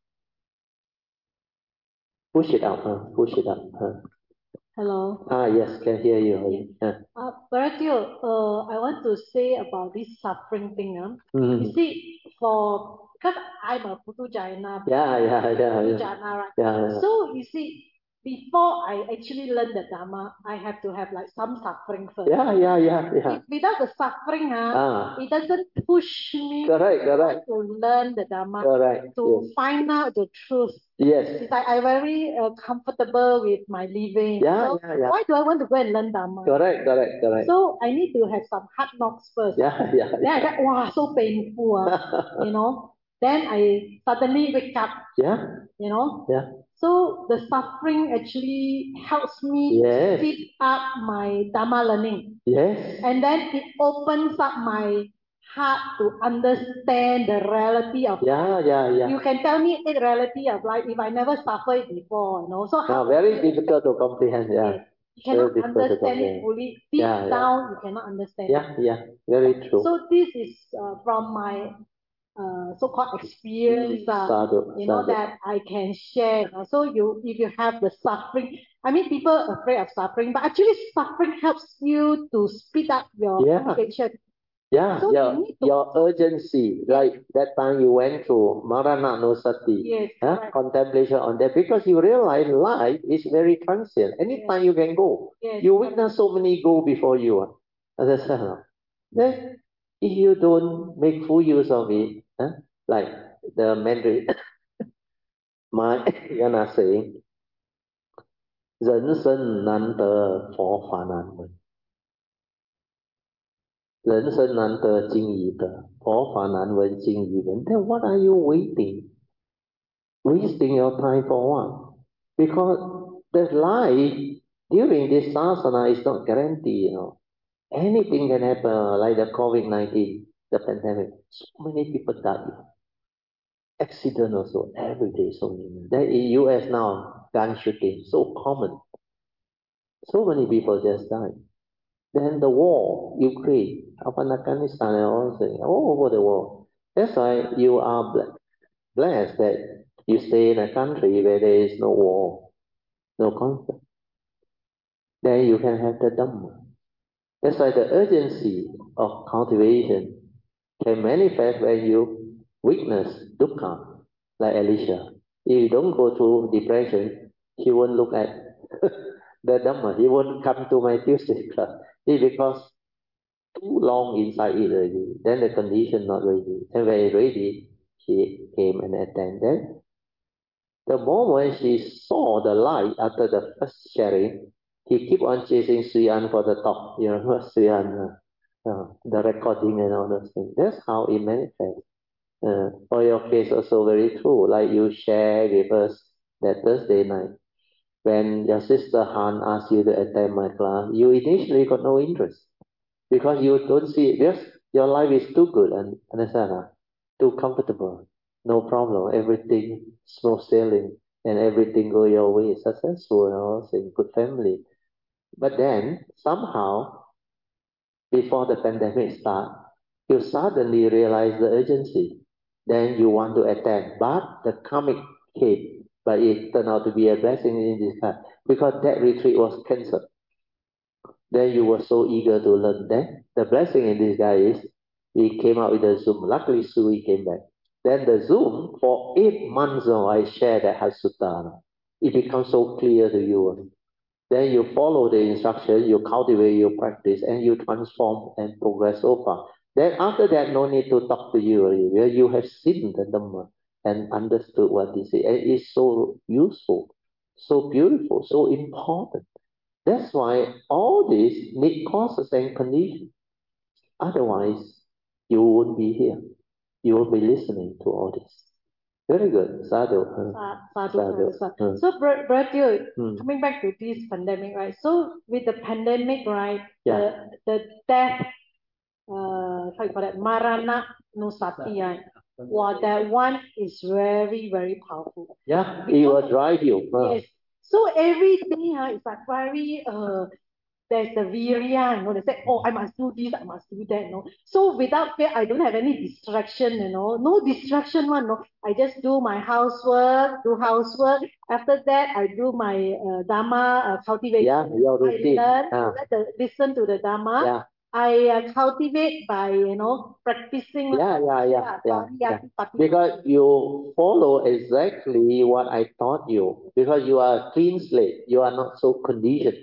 Push it out. Uh, push it out. Uh. Hello. Ah, yes, can hear you. Uh. Uh, Baratio, uh, I want to say about this suffering thing. Uh. Mm. You see, for because I'm a Putu Jaina, Yeah, yeah, yeah, Putu yeah. Jaina, right? Yeah, yeah. So you see, before I actually learn the Dhamma, I have to have like some suffering first. Yeah, yeah, yeah, yeah. If without the suffering, huh, Ah. it doesn't push me Correct, correct. to learn the Dhamma, Correct. to Yes. find out the truth. Yes. It's like I'm very uh, comfortable with my living. Yeah, so yeah, yeah. why do I want to go and learn Dhamma? Correct, correct, correct. So I need to have some hard knocks first. Yeah, yeah. Then I get, wow, so painful, uh, you know. Then I suddenly wake up. Yeah. You know. Yeah. So the suffering actually helps me yes. speed up my Dhamma learning. Yes. And then it opens up my heart to understand the reality of yeah, life. Yeah, yeah, You can tell me the reality of life if I never suffered it before, you know. So how no, very difficult to comprehend. Yeah. yes, you cannot Very difficult to understand it comprehend. fully. Deep Yeah, yeah. down, you cannot understand Yeah, it. yeah. Very true. So this is uh, from my uh, so-called experience, uh, Sadhu, you know, sadhu. that I can share. You know. So you, if you have the suffering, I mean, people are afraid of suffering, but actually suffering helps you to speed up your Yeah. communication. Yeah, So your, you need to, your urgency, like that time you went through Maranatha-no-sati, yes, huh? correct. Contemplation on that, because you realize life is very transient. Anytime Yes. you can go. Yes, You correct. witness so many go before you. uh. Understand? huh? Then, if you don't make full use of it, huh? Like the Mandarin, my Yana saying, 人生难得佛法难闻。人生难得经已得，佛法难闻经已闻。Then what are you waiting? Wasting your time for what? Because the life during this sasana is not guaranteed, you know. Anything can happen, like the COVID nineteen, the pandemic. So many people died. Accident also, every day, so many. Then in U S now, gun shooting, so common. So many people just died. Then the war, Ukraine, Afghanistan, and all, things, all over the world. That's why you are blessed that you stay in a country where there is no war, no conflict. Then you can have the Dhamma. That's why the urgency of cultivation can manifest when you witness dukkha, like Alicia. If you don't go through depression, she won't look at the Dhamma. He won't come to my Tuesday class. It's because too long inside it already. Then the condition not ready. And when it's ready, she came and attended. The moment she saw the light after the first sharing, he keep on chasing Suyan for the top. You know what Suyan? Uh, the recording and all those things. That's how it manifests. Uh, for your case, also very true. Like you share with us that Thursday night, when your sister Han asked you to attend my class, you initially got no interest because you don't see it. Yes, your life is too good and understand, huh? Too comfortable, no problem. Everything smooth sailing and everything go your way, successful and all things, good family. But then somehow before the pandemic start, you suddenly realize the urgency. Then you want to attend, but the karmic came, but it turned out to be a blessing in disguise because that retreat was cancelled. Then you were so eager to learn. Then the blessing in disguise is we came out with a Zoom. Luckily, Sui came back. Then the Zoom for eight months now, I shared that Hasutta. It becomes so clear to you. Then you follow the instruction, you cultivate your practice, and you transform and progress so far. Then after that, no need to talk to you already. You have seen the Dhamma and understood what this is. And it's so useful, so beautiful, so important. That's why all this need causes and conditions. Otherwise, you won't be here. You won't be listening to all this. Very good. Sadhu. Uh, Sadhu, sadhu. sadhu, sadhu. Uh, So, Brother Bro- Teo, Hmm. coming back to this pandemic, right? So, with the pandemic, right, Yeah. the, the death, uh, how you call that, Marana Nusati, right? Wow, that one is very, very powerful. Yeah, it will drive you. Uh, Yes. So, every day, huh, it's like very, uh, there's the virya, you know, they say, oh, I must do this, I must do that, you know. So without fear, I don't have any distraction, you know, no distraction one, no. I just do my housework, do housework. After that, I do my uh, Dhamma uh, cultivation. Yeah, your I routine. learn, Ah. let the, listen to the Dhamma. Yeah. I uh, cultivate by, you know, practicing. Yeah, yeah, yeah, yeah, yeah. Pariyati. Because you follow exactly what I taught you. Because you are a clean slate. You are not so conditioned.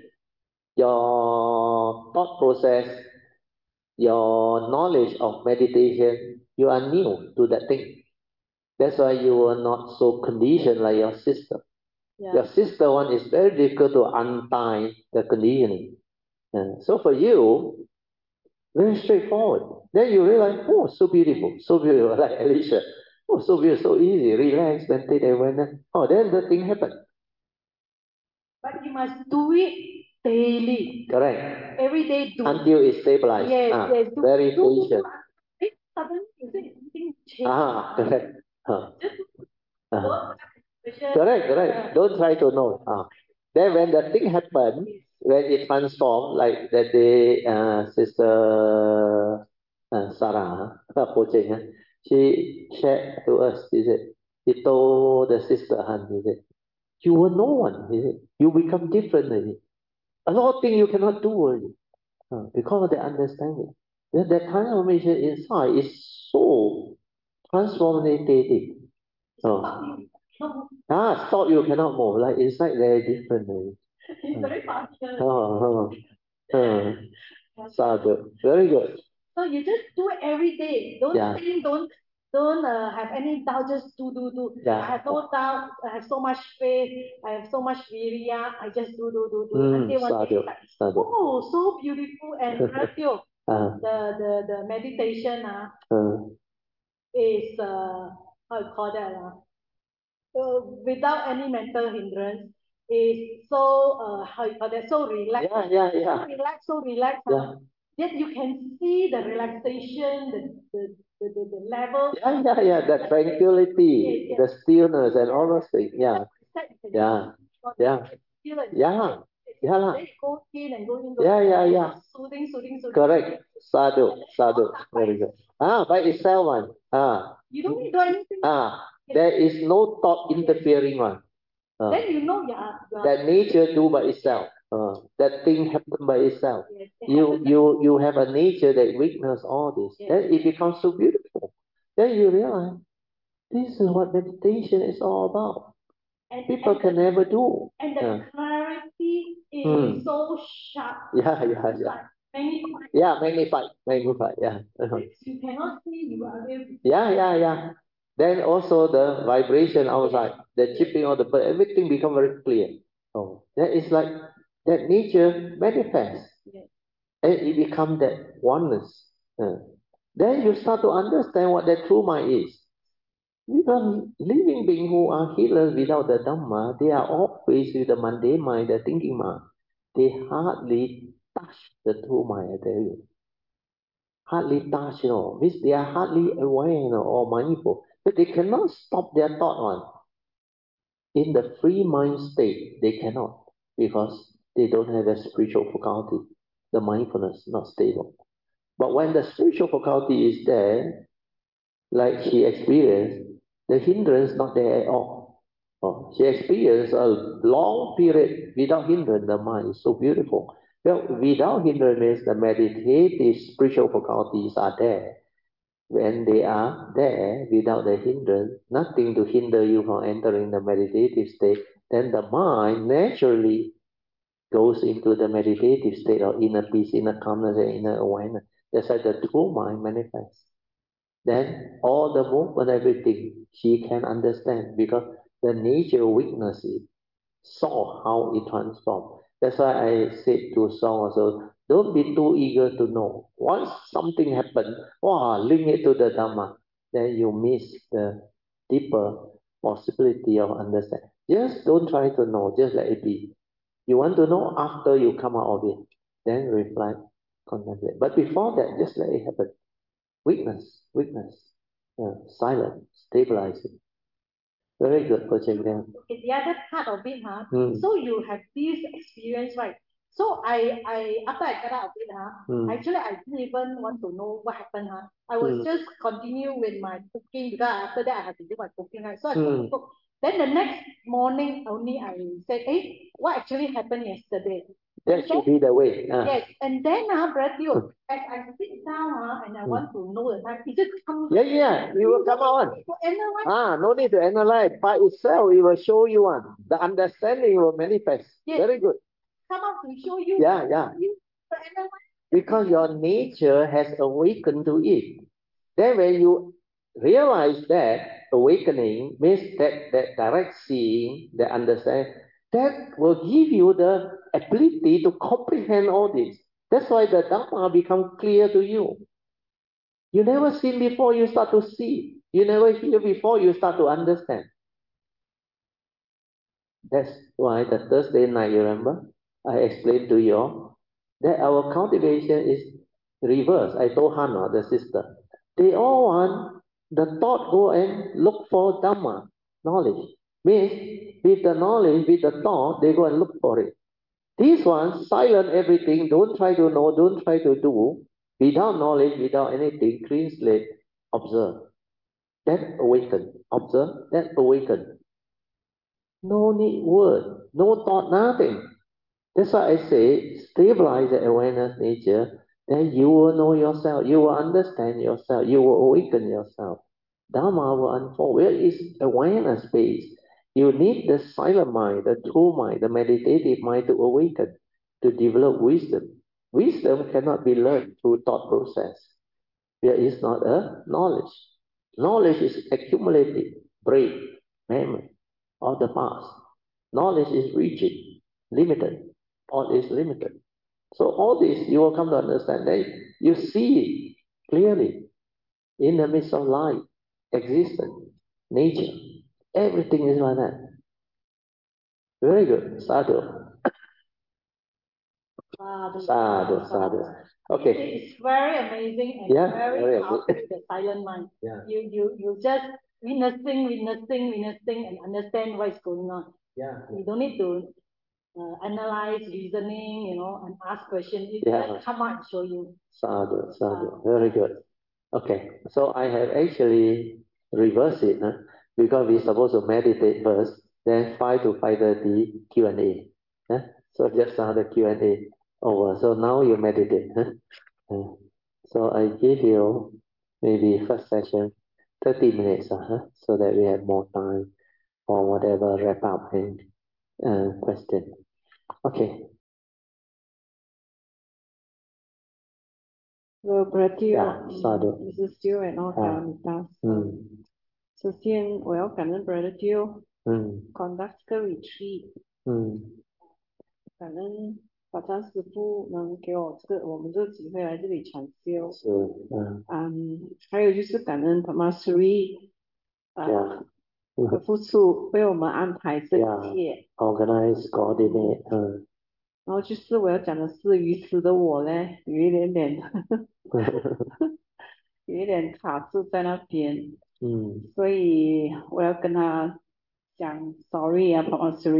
Your thought process, your knowledge of meditation, you are new to that thing. That's why you are not so conditioned like your sister. Yeah. Your sister one is very difficult to untie the conditioning. Uh, so for you, very straightforward. Then you realize, oh, so beautiful, so beautiful, like Alicia. Oh, so beautiful, so easy, relax, meditate, and when oh, then the thing happened. But you must do it daily. Correct. Every day do. Until it stabilizes. Yes, ah, yes. Do, very do, do, patient. do. Suddenly you say something change. Ah, correct. Huh. Don't Uh, question. correct, correct. Don't try to know. Ah. Then when the thing happens, when it transforms, like that day, uh, Sister uh, Sarah, uh, she shared to us, she said, he told the sister Han, he said, you were no one, he said, you become different. He said. A lot of things you cannot do already, uh, because of the understanding. Then that transformation inside is so transformative. Oh. Ah, stop you cannot move. Like inside very different. already. It's very funny. Oh, oh, oh. Sadhu. Very good. So you just do it every day. Don't Yeah. think, don't don't uh, have any doubt. Just do, do, do. Yeah. I have no doubt. I have so much faith. I have so much virya. I just do, do, do, do. Mm, Until one day, sadhu. it's like, Sadhu. oh, so beautiful and gratitude. Uh, the the the meditation uh, uh, is uh, how you call that uh, uh, without any mental hindrance is so uh, how you call that so relaxed. yeah, yeah, yeah. So relaxed, so relaxed. Yeah. Uh, Yet you can see the relaxation, the the the, the, the level. Yeah, yeah, yeah. The tranquility, Yes, yes. the stillness, and all those things. Yeah, Step you can yeah, see yeah, feel it. yeah, yeah, lah. Then you go in and go in, go Yeah, in. yeah, yeah. Soothing, soothing, soothing. Correct. Sadhu, sadhu. Very good. Ah, by itself one. Ah, You don't need to do anything. ah. There is no thought interfering one. Ah. Then you know, yeah. you are- That nature do by itself. Ah. That thing happen by itself. Yes, it You happens. you you have a nature that witness all this. Yes. Then it becomes so beautiful. Then you realize this is what meditation is all about. And, People and can the, never do. and the Yeah. clarity is Hmm. so sharp. Yeah, yeah, yeah. Like magnified. Yeah, magnified, magnified. Yeah. Uh-huh. You cannot see, you are able to. Yeah, yeah, yeah. Then also the vibration outside, the chipping of the bird, everything become very clear. Oh, that is like that nature manifests, Yes. and it become that oneness. Uh, then you start to understand what that true mind is. Because living beings who are healers without the Dhamma, they are always with the mundane mind, the thinking mind. They hardly touch the true mind, I tell you. Hardly touch, you know, means they are hardly aware, you know, or mindful. But they cannot stop their thought one. In the free mind state, they cannot because they don't have a spiritual faculty. The mindfulness not stable. But when the spiritual faculty is there, like she experienced, the hindrance not there at all. Oh, she experienced a long period without hindrance. The mind is so beautiful. Well, without hindrance means the meditative spiritual faculties are there. When they are there without the hindrance, nothing to hinder you from entering the meditative state, then the mind naturally goes into the meditative state of inner peace, inner calmness, and inner awareness. That's why the true mind manifests. Then all the movement, everything, she can understand because the nature witness it, saw how it transformed. That's why I said to Song also, don't be too eager to know. Once something happened, wow, link it to the Dhamma, then you miss the deeper possibility of understanding. Just don't try to know, just let it be. You want to know after you come out of it, then reflect, contemplate. But before that, just let it happen. Witness, witness, yeah, silent, stabilizing. Very good, Coach Adrian. Okay, the other part of it, huh? Hmm. So you have this experience, right? So I, I after I got out of it, huh? Hmm. Actually, I didn't even want to know what happened, huh? I was Hmm. just continue with my cooking because after that I have to do my cooking, right? So I Hmm. cook, cook. Then the next morning only I said, hey, what actually happened yesterday? That And should then, be the way. ah. yes, and then, uh, Brother Teo, as I sit down, huh, and I want to know the time, it just comes. Yeah, yeah, it will come out. To analyze. Ah, no need to analyze. By itself, it will show you one. The understanding will manifest. Yes. Very good. Come out to show you. Yeah, yeah. You to analyze. Because your nature has awakened to it. Then when you realize that awakening means that, that direct seeing, the understanding, that will give you the ability to comprehend all this. That's why the Dhamma become clear to you. You never seen before, you start to see. You never hear before, you start to understand. That's why the Thursday night, you remember, I explained to you that our cultivation is reverse. I told Hannah, the sister, they all want the thought go and look for Dhamma, knowledge. Means with the knowledge, with the thought, they go and look for it. These ones silent everything, don't try to know, don't try to do, without knowledge, without anything, clean slate, observe. That awaken, observe, that awaken. No need word, no thought, nothing. That's why I say stabilize the awareness nature, then you will know yourself, you will understand yourself, you will awaken yourself. Dharma will unfold. Where is awareness based? You need the silent mind, the true mind, the meditative mind to awaken, to develop wisdom. Wisdom cannot be learned through thought process. There is not a knowledge. Knowledge is accumulated, brain, memory of the past. Knowledge is rigid, limited. All is limited. So all this you will come to understand. That you see it clearly in the midst of life, existence, nature. Everything is like that. Very good. Sadhu. Sadhu, Sadhu, sadhu. Okay. It's very amazing and Yeah, very very powerful, amazing. the silent mind. Yeah. You, you, you just witnessing, witnessing, witnessing, and understand what is going on. Yeah. You don't need to uh, analyze, reasoning, you know, and ask questions. It Yeah. just come out and show you. Sadhu, sadhu. Very good. Okay, so I have actually reversed it, huh? Because we're supposed to meditate first, then five to five thirty Q and A. Huh? So just now the Q and A over. So now you meditate. Huh? Uh, so I give you maybe first session thirty minutes, uh, huh? So that we have more time for whatever wrap up and uh, question. Okay. Well, Brother, Yeah, sadhu. this is Jill and all Ah. Kalamitas. 嗯首先，我要感恩 Brother Jill 嗯 conduct 这个 retreat， 嗯感恩法藏师父能给我这个我们这个机会来这里禅修。 是嗯嗯，还有就是感恩 Tamasri 呃 Yeah. 的付出，为我们安排这一 Yeah. 切。 Organize, coordinate. 嗯然后就是我要讲的是，愚痴的我嘞，有一点点有一点卡住在那边， 嗯所以我要跟他讲 sorry 啊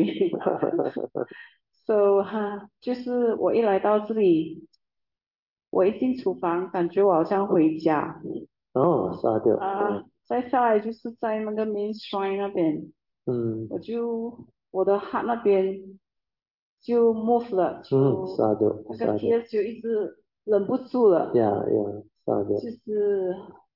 Tamasri。So 哈，就是我一来到这里，我一进厨房，感觉我好像回家。 哦，sadhu. 啊，再下来就是在那个 main shrine 那边， 嗯我就我的 heart 那边就 move 了， 嗯就 ，sadhu 那个 sadhu. tears 就一直忍不住了， Yeah, yeah, 就 sadhu. 是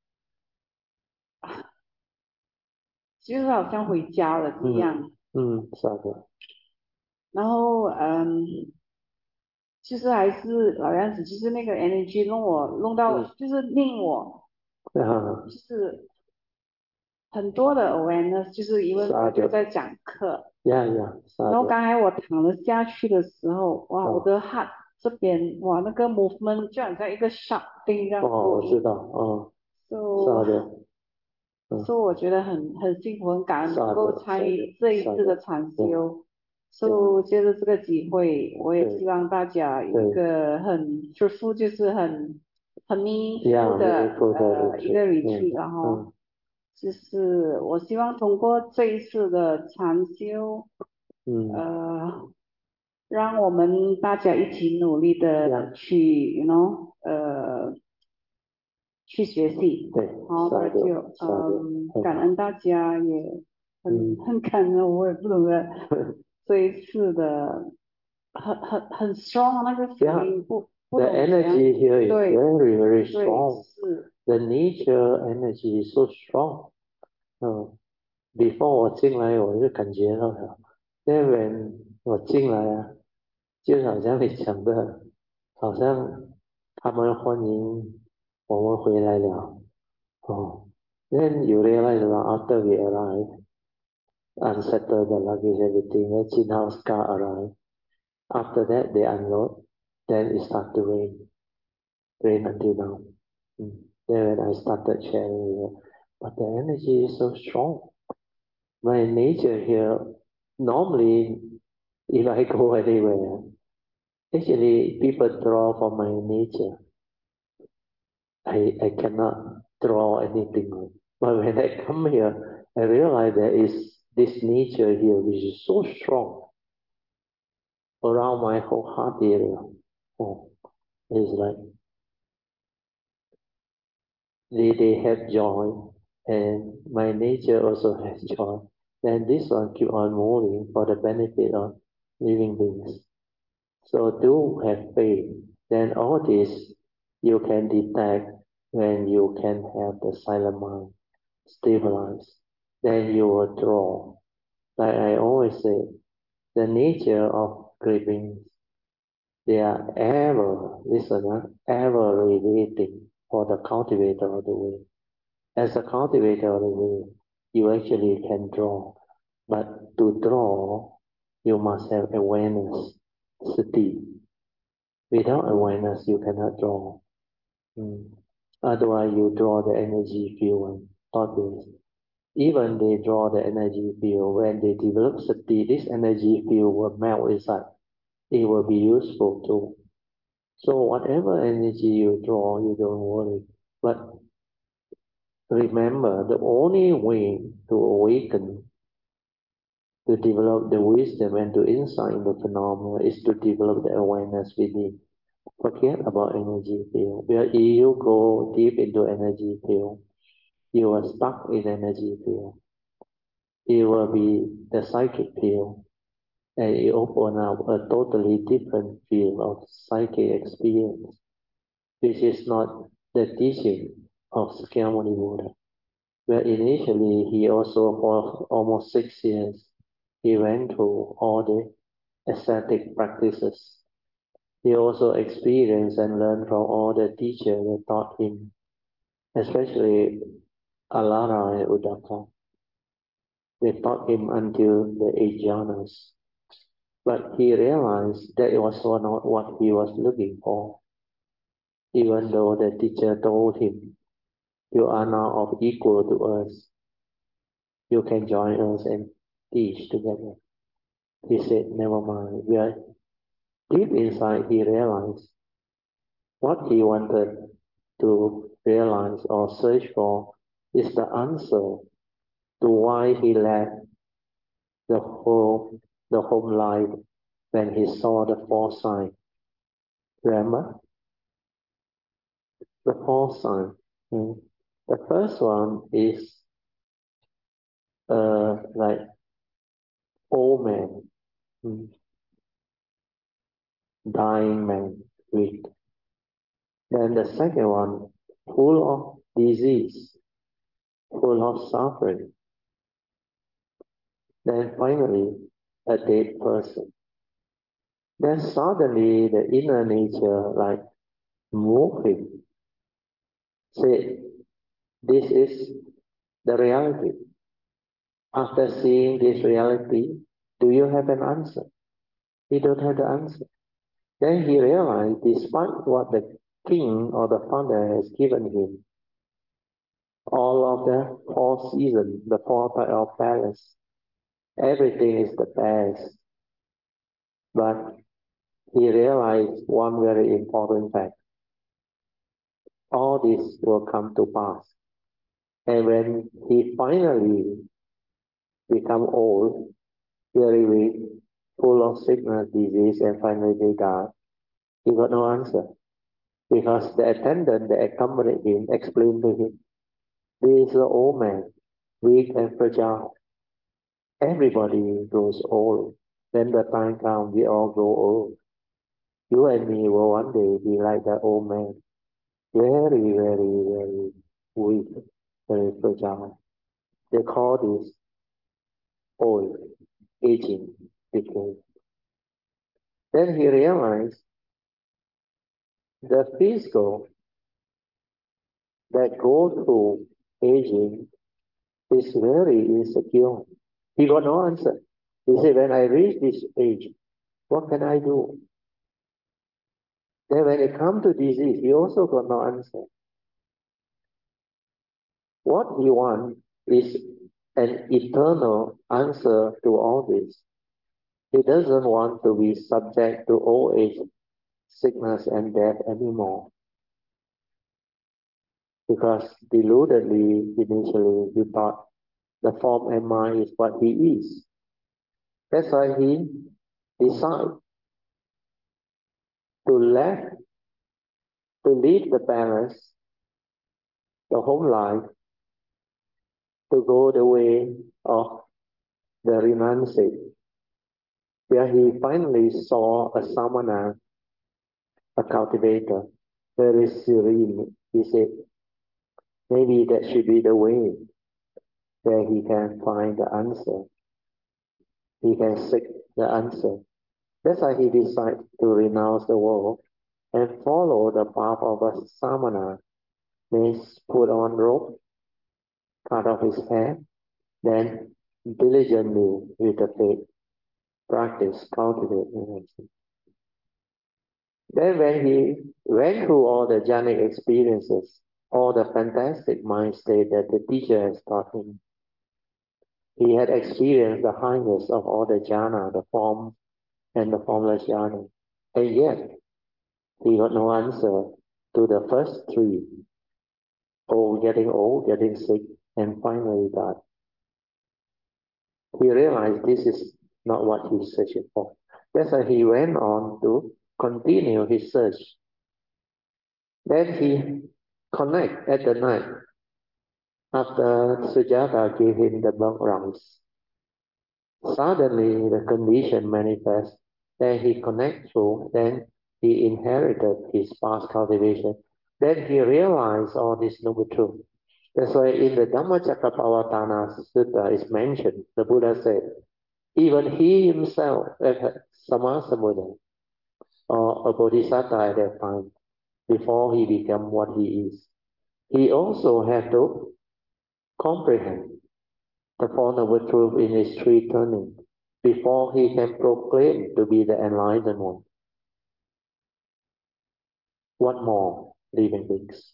就是好像回家了这样。 嗯，sadhu. 然后嗯，就是还是老样子，就是那个 energy 弄我弄到， 嗯就是令我啊就是很多的 awareness，就是因为我就在讲课， ，Yeah, yeah, 然后 sadhu. 刚才我躺了下去的时候，哇， 哦我的 heart 这边哇那个 movement 就好像一个 sharp thing 这样哦，我知道，哦 ，so ，sadhu. 嗯 so 我觉得很很幸福，很感恩是啊能够参与这一次的禅修。So 借着这个机会，我也对希望大家有一个很 fruitful，就是很很 meaningful 的 Yeah, meaningful 的呃一个 retreat， retreat，然后嗯就是我希望通过这一次的禅修， 嗯呃，让我们大家一起努力的 Yeah 去，you know，呃，去学习。 对， 好，那 sadhu 就 sadhu， 嗯， 很好感恩大家，也很嗯很感恩，我也不懂得这一次的很很很 strong 那个 Yeah feeling，不不 The 懂怎样 energy here is 对 very, very 对 strong. 是， The nature energy is so strong. 嗯，before 我进来我就感觉到了，那 when 我进来啊，就好像你讲的，好像他们欢迎我们回来了。哦，then you realize that after we arrive, unsettle the luggage, everything, then Chin House car arrive. After that, they unload. Then it start to rain. Rain until now. Mm. Then when I started sharing with her, but the energy is so strong. My nature here, normally, if I go anywhere, actually people draw from my nature. I, I cannot draw anything. But when I come here, I realize there is this nature here which is so strong around my whole heart area. Oh, it's like they, they have joy, and my nature also has joy. And this one keep on moving for the benefit of living beings. So do have faith. Then all this you can detect when you can have the silent mind stabilized. Then you will draw. Like I always say, the nature of great beings, they are ever, listen, uh, ever radiating for the cultivator of the way. As a cultivator of the way, you actually can draw. But to draw, you must have awareness, sati. Without awareness, you cannot draw. Mm. Otherwise, you draw the energy field and thought waves. Even they draw the energy field, when they develop sati, this energy field will melt inside. It will be useful too. So whatever energy you draw, you don't worry. But remember, the only way to awaken, to develop the wisdom and to insight in the phenomena is to develop the awareness within. Forget about energy field. Where you go deep into energy field, you are stuck in energy field. It will be the psychic field, and it open up a totally different field of psychic experience, which is not the teaching of Sakyamuni Buddha. Where initially he also for almost six years he went through all the ascetic practices. He also experienced and learned from all the teachers that taught him, especially Alara and Uddaka. They taught him until the eight jhanas. But he realized that it was not what he was looking for, even though the teacher told him, you are now of equal to us. You can join us and teach together. He said, never mind. We are deep inside, he realized what he wanted to realize or search for is the answer to why he left the home, the home life when he saw the four signs. Remember? The four signs. Hmm. The first one is uh, like old man, hmm, dying man, weak. Then the second one, full of disease, full of suffering. Then finally, a dead person. Then suddenly the inner nature like move him, say, this is the reality. After seeing this reality, do you have an answer? He don't have the answer. Then he realized, despite what the king or the father has given him, all of the four seasons, the four type of palace, everything is the best. But he realized one very important fact. All this will come to pass. And when he finally become old, very weak, full of sickness, disease, and finally they die, he got no answer. Because the attendant that accompanied him explained to him, this is the old man, weak and fragile. Everybody grows old. When the time comes, we all grow old. You and me will one day be like that old man. Very, very, very weak, very fragile. They call this old, aging, decay. Then he realized the physical that go through aging is very insecure. He got no answer. He said, when I reach this age, what can I do? Then when it comes to disease, he also got no answer. What he wants is an eternal answer to all this. He doesn't want to be subject to old age, sickness, and death anymore. Because deludedly, initially, he thought the form and mind is what he is. That's why he decided to left, to leave the palace, the home life, to go the way of the renunciate, where he finally saw a samana, a cultivator, very serene. He said, maybe that should be the way where he can find the answer. He can seek the answer. That's why he decided to renounce the world and follow the path of a samana. Means put on robe, cut off his hair, then diligently with the faith, practice, cultivate energy. Then when he went through all the jhanic experiences, all the fantastic mind state that the teacher has taught him, he had experienced the highest of all the jhana, the form and the formless jhana. And yet, He got no answer to the first three. Old, getting old, getting sick, and finally died. He realized this is not what he's searching for. That's why he went on to continue his search. Then he connect at the night after Sujata gave him the milk rice. Suddenly the condition manifests. Then he connect through. Then he inherited his past cultivation. Then he realized all this noble truth. That's why in the Dhammacakkappavattana Sutta is mentioned, the Buddha said, even he himself, like Samasambuddha, or a Bodhisattva at that time, before he became what he is, he also had to comprehend the Four Noble Truths in his three turning before he can proclaim to be the enlightened one. What more living beings?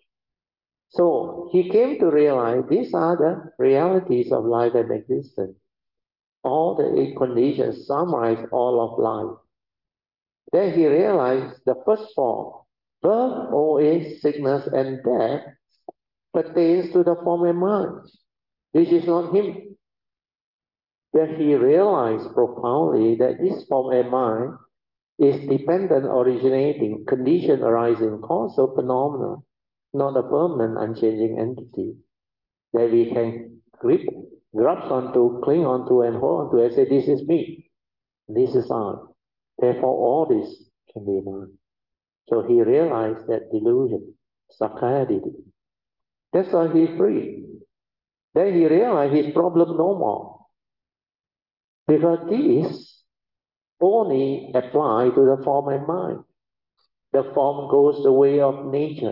So he came to realize these are the realities of life and existence. All the conditions summarize all of life. Then he realized the first four, birth, old age, sickness, and death, pertains to the form and mind. This is not him. Then he realized profoundly that this form and mind is dependent, originating, condition arising, causal phenomena, not a permanent, unchanging entity that we can grip, grasp onto, cling onto, and hold onto, and say, this is me, this is I. Therefore, all this can be mine. So he realized that delusion, Sakkayaditthi. That's why he's free. Then he realized his problem no more. Because this only apply to the form and mind. The form goes the way of nature.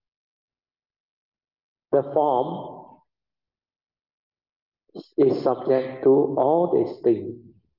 The form is subject to all these things.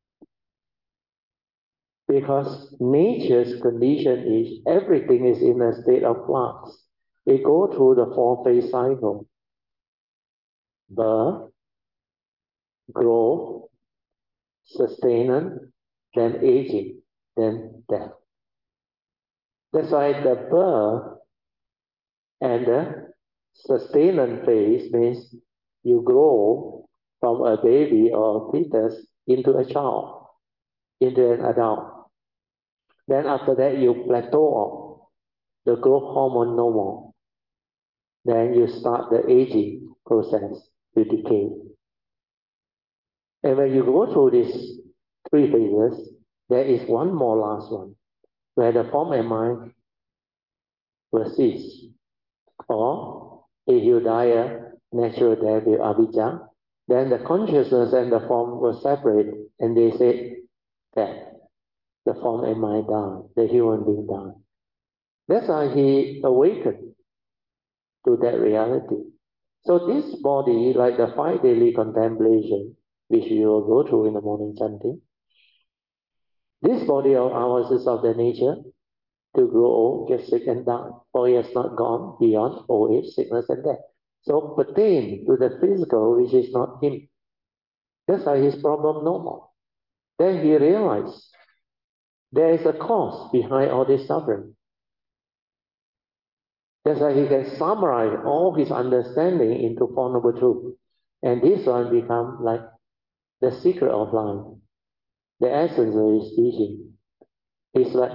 Because nature's condition is everything is in a state of flux. It goes through the four-phase cycle. Birth, growth, sustenance, then aging, then death. That's why the birth and the sustenance phase means you grow from a baby or a fetus into a child, into an adult. Then after that you plateau off, the growth hormone no more. Then you start the aging process, you decay. And when you go through these three phases, there is one more last one, where the form and mind will cease. Or if you die a natural death with avijja, then the consciousness and the form will separate, and they say that the form and mind die, the human being die. That's how he awakened to that reality. So this body, like the five daily contemplation, which we will go through in the morning chanting, this body of ours is of the nature to grow old, get sick and die, for he has not gone beyond old age, sickness and death. So pertain to the physical, which is not him. That's why his problem no more. Then he realized there is a cause behind all this suffering. That's why he can summarize all his understanding into Four Noble Truths. And this one becomes like the secret of life, the essence of his teaching. It's like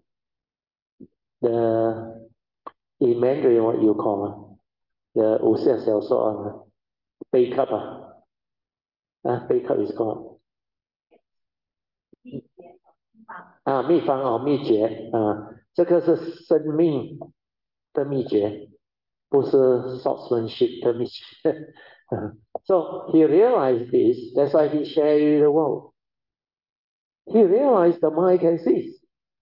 the, in Mandarin, what you call the 无限小说 悲cup 啊，啊，悲 cup is called 啊，秘方哦，秘诀啊，这个是生命的秘诀，不是 swordsmanship 的秘诀。So he realized this, that's why he shared with the world. He realized the mind can cease.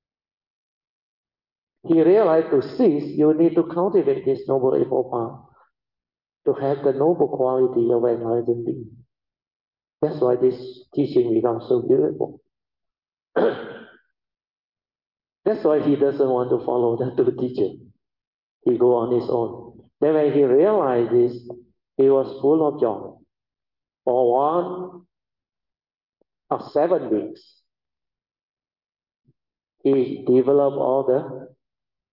He realized to cease, you need to cultivate this noble eightfold path, to have the noble quality of enlightened being. That's why this teaching becomes so beautiful. That's why he doesn't want to follow the two teachers. He go on his own. Then when he realized this, he was full of joy. For one of seven weeks, he developed all the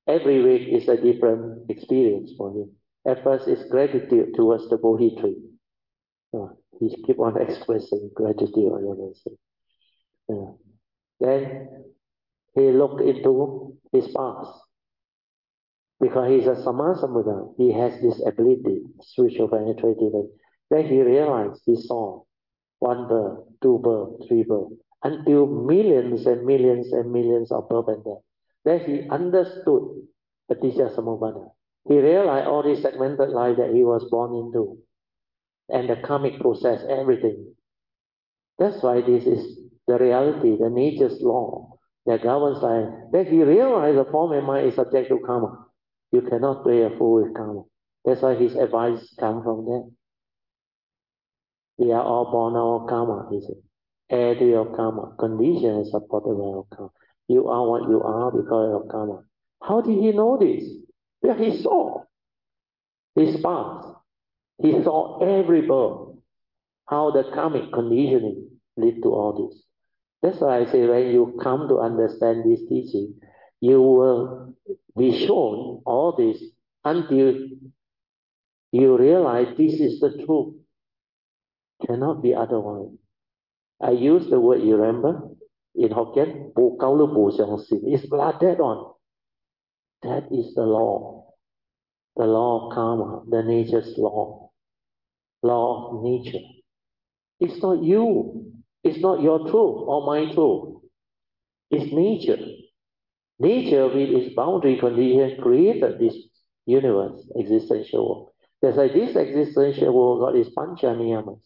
Every week is a different experience for him. At first, it's gratitude towards the Bodhi tree. Uh, he keep on expressing gratitude on everything. Uh, then he looked into his past. Because he's a Samasambuddha, he has this ability, spiritual penetrative. Then he realized, he saw one birth, two birth, three birth, until millions and millions and millions of birth and death. Then he understood Paticca Samuppada. He realized all this segmented life that he was born into, and the karmic process, everything. That's why this is the reality, the nature's law that governs life. Then he realized the form and mind is subject to karma. You cannot play a fool with karma. That's why his advice comes from there. We are all born our karma, he said. Heir to your karma. Condition is supported by your karma. You are what you are because of karma. How did he know this? Because he saw his past. He saw every birth, how the karmic conditioning lead to all this. That's why I say when you come to understand this teaching, you will be shown all this until you realize this is the truth. Cannot be otherwise. I use the word, you remember, in Hokkien, "Bù cao lu bù xiong xin." It's blood dead on. That is the law. The law of karma, the nature's law. Law of nature. It's not you. It's not your truth or my truth. It's nature. Nature, with its boundary condition, created this universe, existential world. That's why this existential world got its pancha niyamas.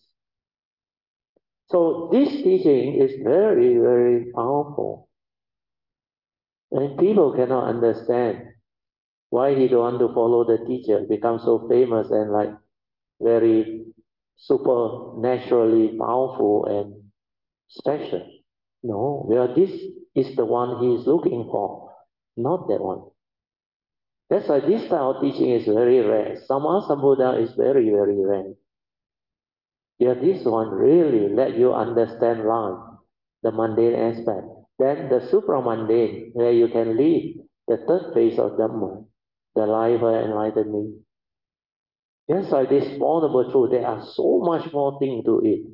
So this teaching is very, very powerful. And people cannot understand why he don't want to follow the teacher, become so famous and like very supernaturally powerful and special. No, well, this is the one he is looking for, not that one. That's why this style of teaching is very rare. Sammasambuddha is very, very rare. Yeah, this one really let you understand life, the mundane aspect. Then the supramundane, where you can live the third phase of Dhamma, the life of enlightenment. That's why this vulnerable truth, there are so much more things to it.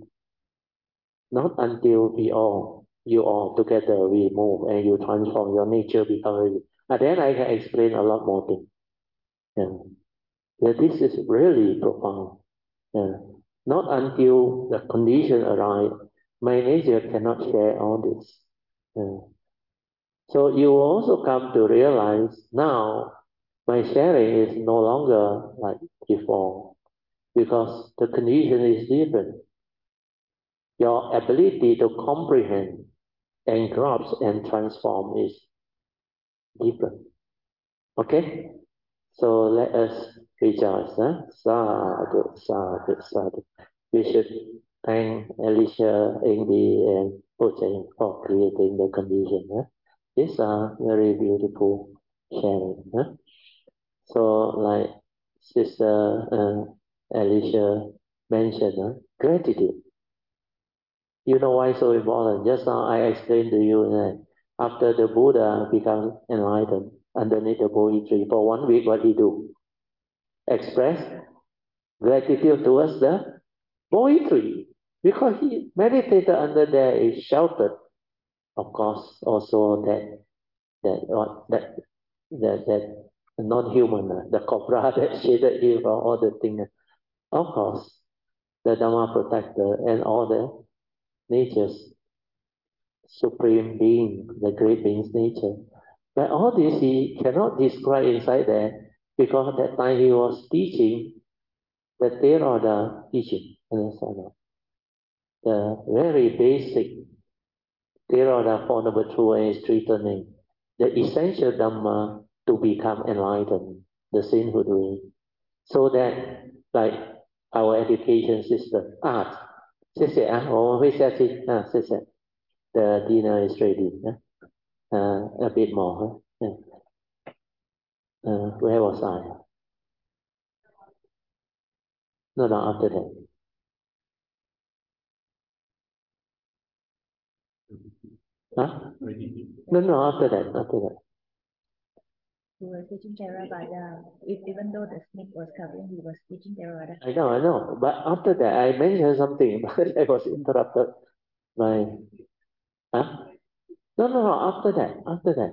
Not until we all, you all together, we move and you transform your nature become. And then I can explain a lot more things. Yeah. Yeah, this is really profound. Yeah. Not until the condition arise, my nature cannot share all this. Yeah. So you also come to realize now my sharing is no longer like before because the condition is different. Your ability to comprehend and grasp and transform is different. Okay? So let us rejoice. Huh? Sadhu, sadhu, sadhu. We should thank Alicia, Amy, and Ojeng for creating the condition. Huh? These are very beautiful sharing. Huh? So, like Sister uh, Alicia mentioned, huh? Gratitude. You know why so important? Just now I explained to you that after the Buddha became enlightened underneath the Bodhi tree, for one week, what he do? Express gratitude towards the Bodhi tree. Because he meditated under there, is sheltered. Of course, also that that uh, that that that non-human, uh, the cobra that shaded him from all the things. Of course, the Dhamma protector and all the nature's supreme being, the great being's nature. But all this he cannot describe inside there because at that time he was teaching the Theravada teaching. Understand? The very basic Theravada Four Noble Truths and its three turning, the essential Dhamma to become enlightened, the sainthood way. So that, like our education system, art, 谢谢啊，我们会下去啊，谢谢。The dinner is ready. Uh, a bit more. Huh? Yeah. Uh, where was I? No, no, after that. Huh? No, no, after that, after that. He was teaching Theravada. If, even though the snake was covering, he was teaching Theravada. I know, I know. But after that, I mentioned something, but I was interrupted by. Huh? No, no, no. After that, after that.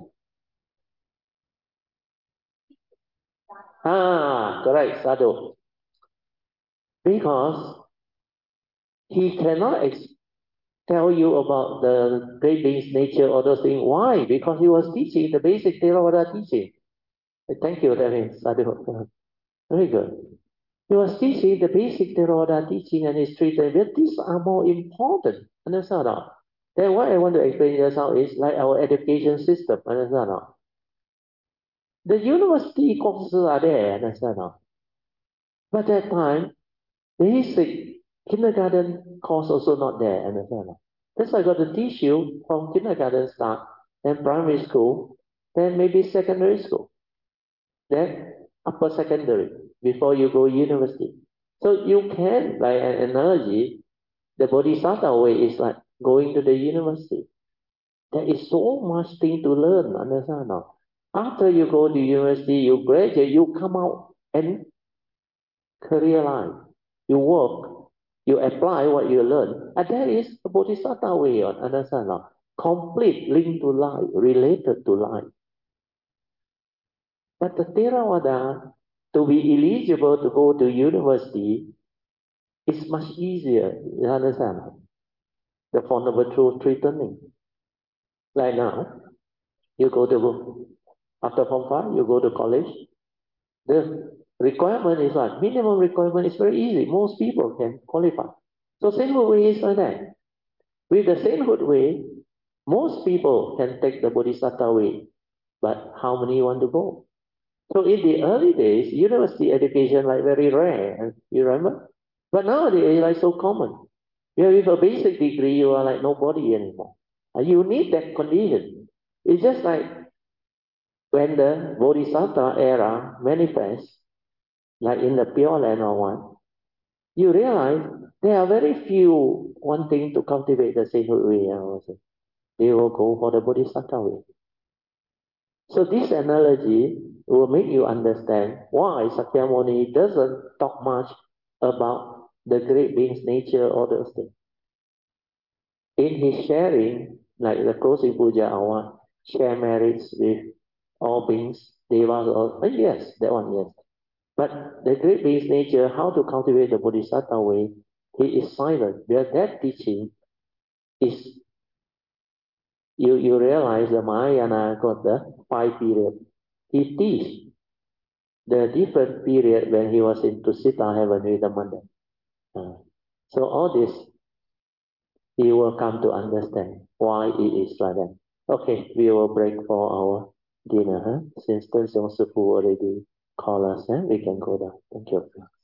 Ah, correct, Sadhu. Because he cannot ex- tell you about the great being's nature or those things. Why? Because he was teaching the basic Theravada teaching. Thank you, Devin. Sadhu. Very good. He was teaching the basic Theravada teaching and his treatment, but these are more important. Understand or not? Then what I want to explain just now is like our education system. Understand or not? The university courses are there. Understand or not? But at that time, basic kindergarten course also not there. Understand or not? That's why I got to teach you from kindergarten start, then primary school, then maybe secondary school, then upper secondary before you go university. So you can, by an analogy, the Bodhisattva way is like going to the university. There is so much thing to learn, understand or not? After you go to university, you graduate, you come out and career life. You work, you apply what you learn. And that is the Bodhisattva way, understand or not? Complete link to life, related to life. But the Theravada, to be eligible to go to university, is much easier, you understand? The Four Noble Truths three turning. Like now, you go to, after Form five, you go to college. The requirement is what? Minimum requirement is very easy. Most people can qualify. So Sainthood Way is like that. With the Sainthood Way, most people can take the Bodhisattva way. But how many want to go? So in the early days, university education like very rare. You remember? But nowadays, it's like so common. Yeah, with a basic degree, you are like nobody anymore. You need that condition. It's just like when the Bodhisattva era manifests, like in the Pure Land or one, you realize there are very few wanting to cultivate the sainthood way. I would say. They will go for the Bodhisattva way. So this analogy will make you understand why Sakyamuni doesn't talk much about the great being's nature or those things. In his sharing, like the closing puja hour, share merits with all beings, devas, or uh, yes, that one, yes. But the great being's nature, how to cultivate the Bodhisattva way, he is silent. Because that teaching is, you, you realize the Mahayana got the five period. He teach the different period when he was in Tusita heaven with the mother. Uh, so all this, you will come to understand why it is like that. Okay, we will break for our dinner, huh? Since Tân Siong Sư Fu already called us, huh? We can go down. Thank you.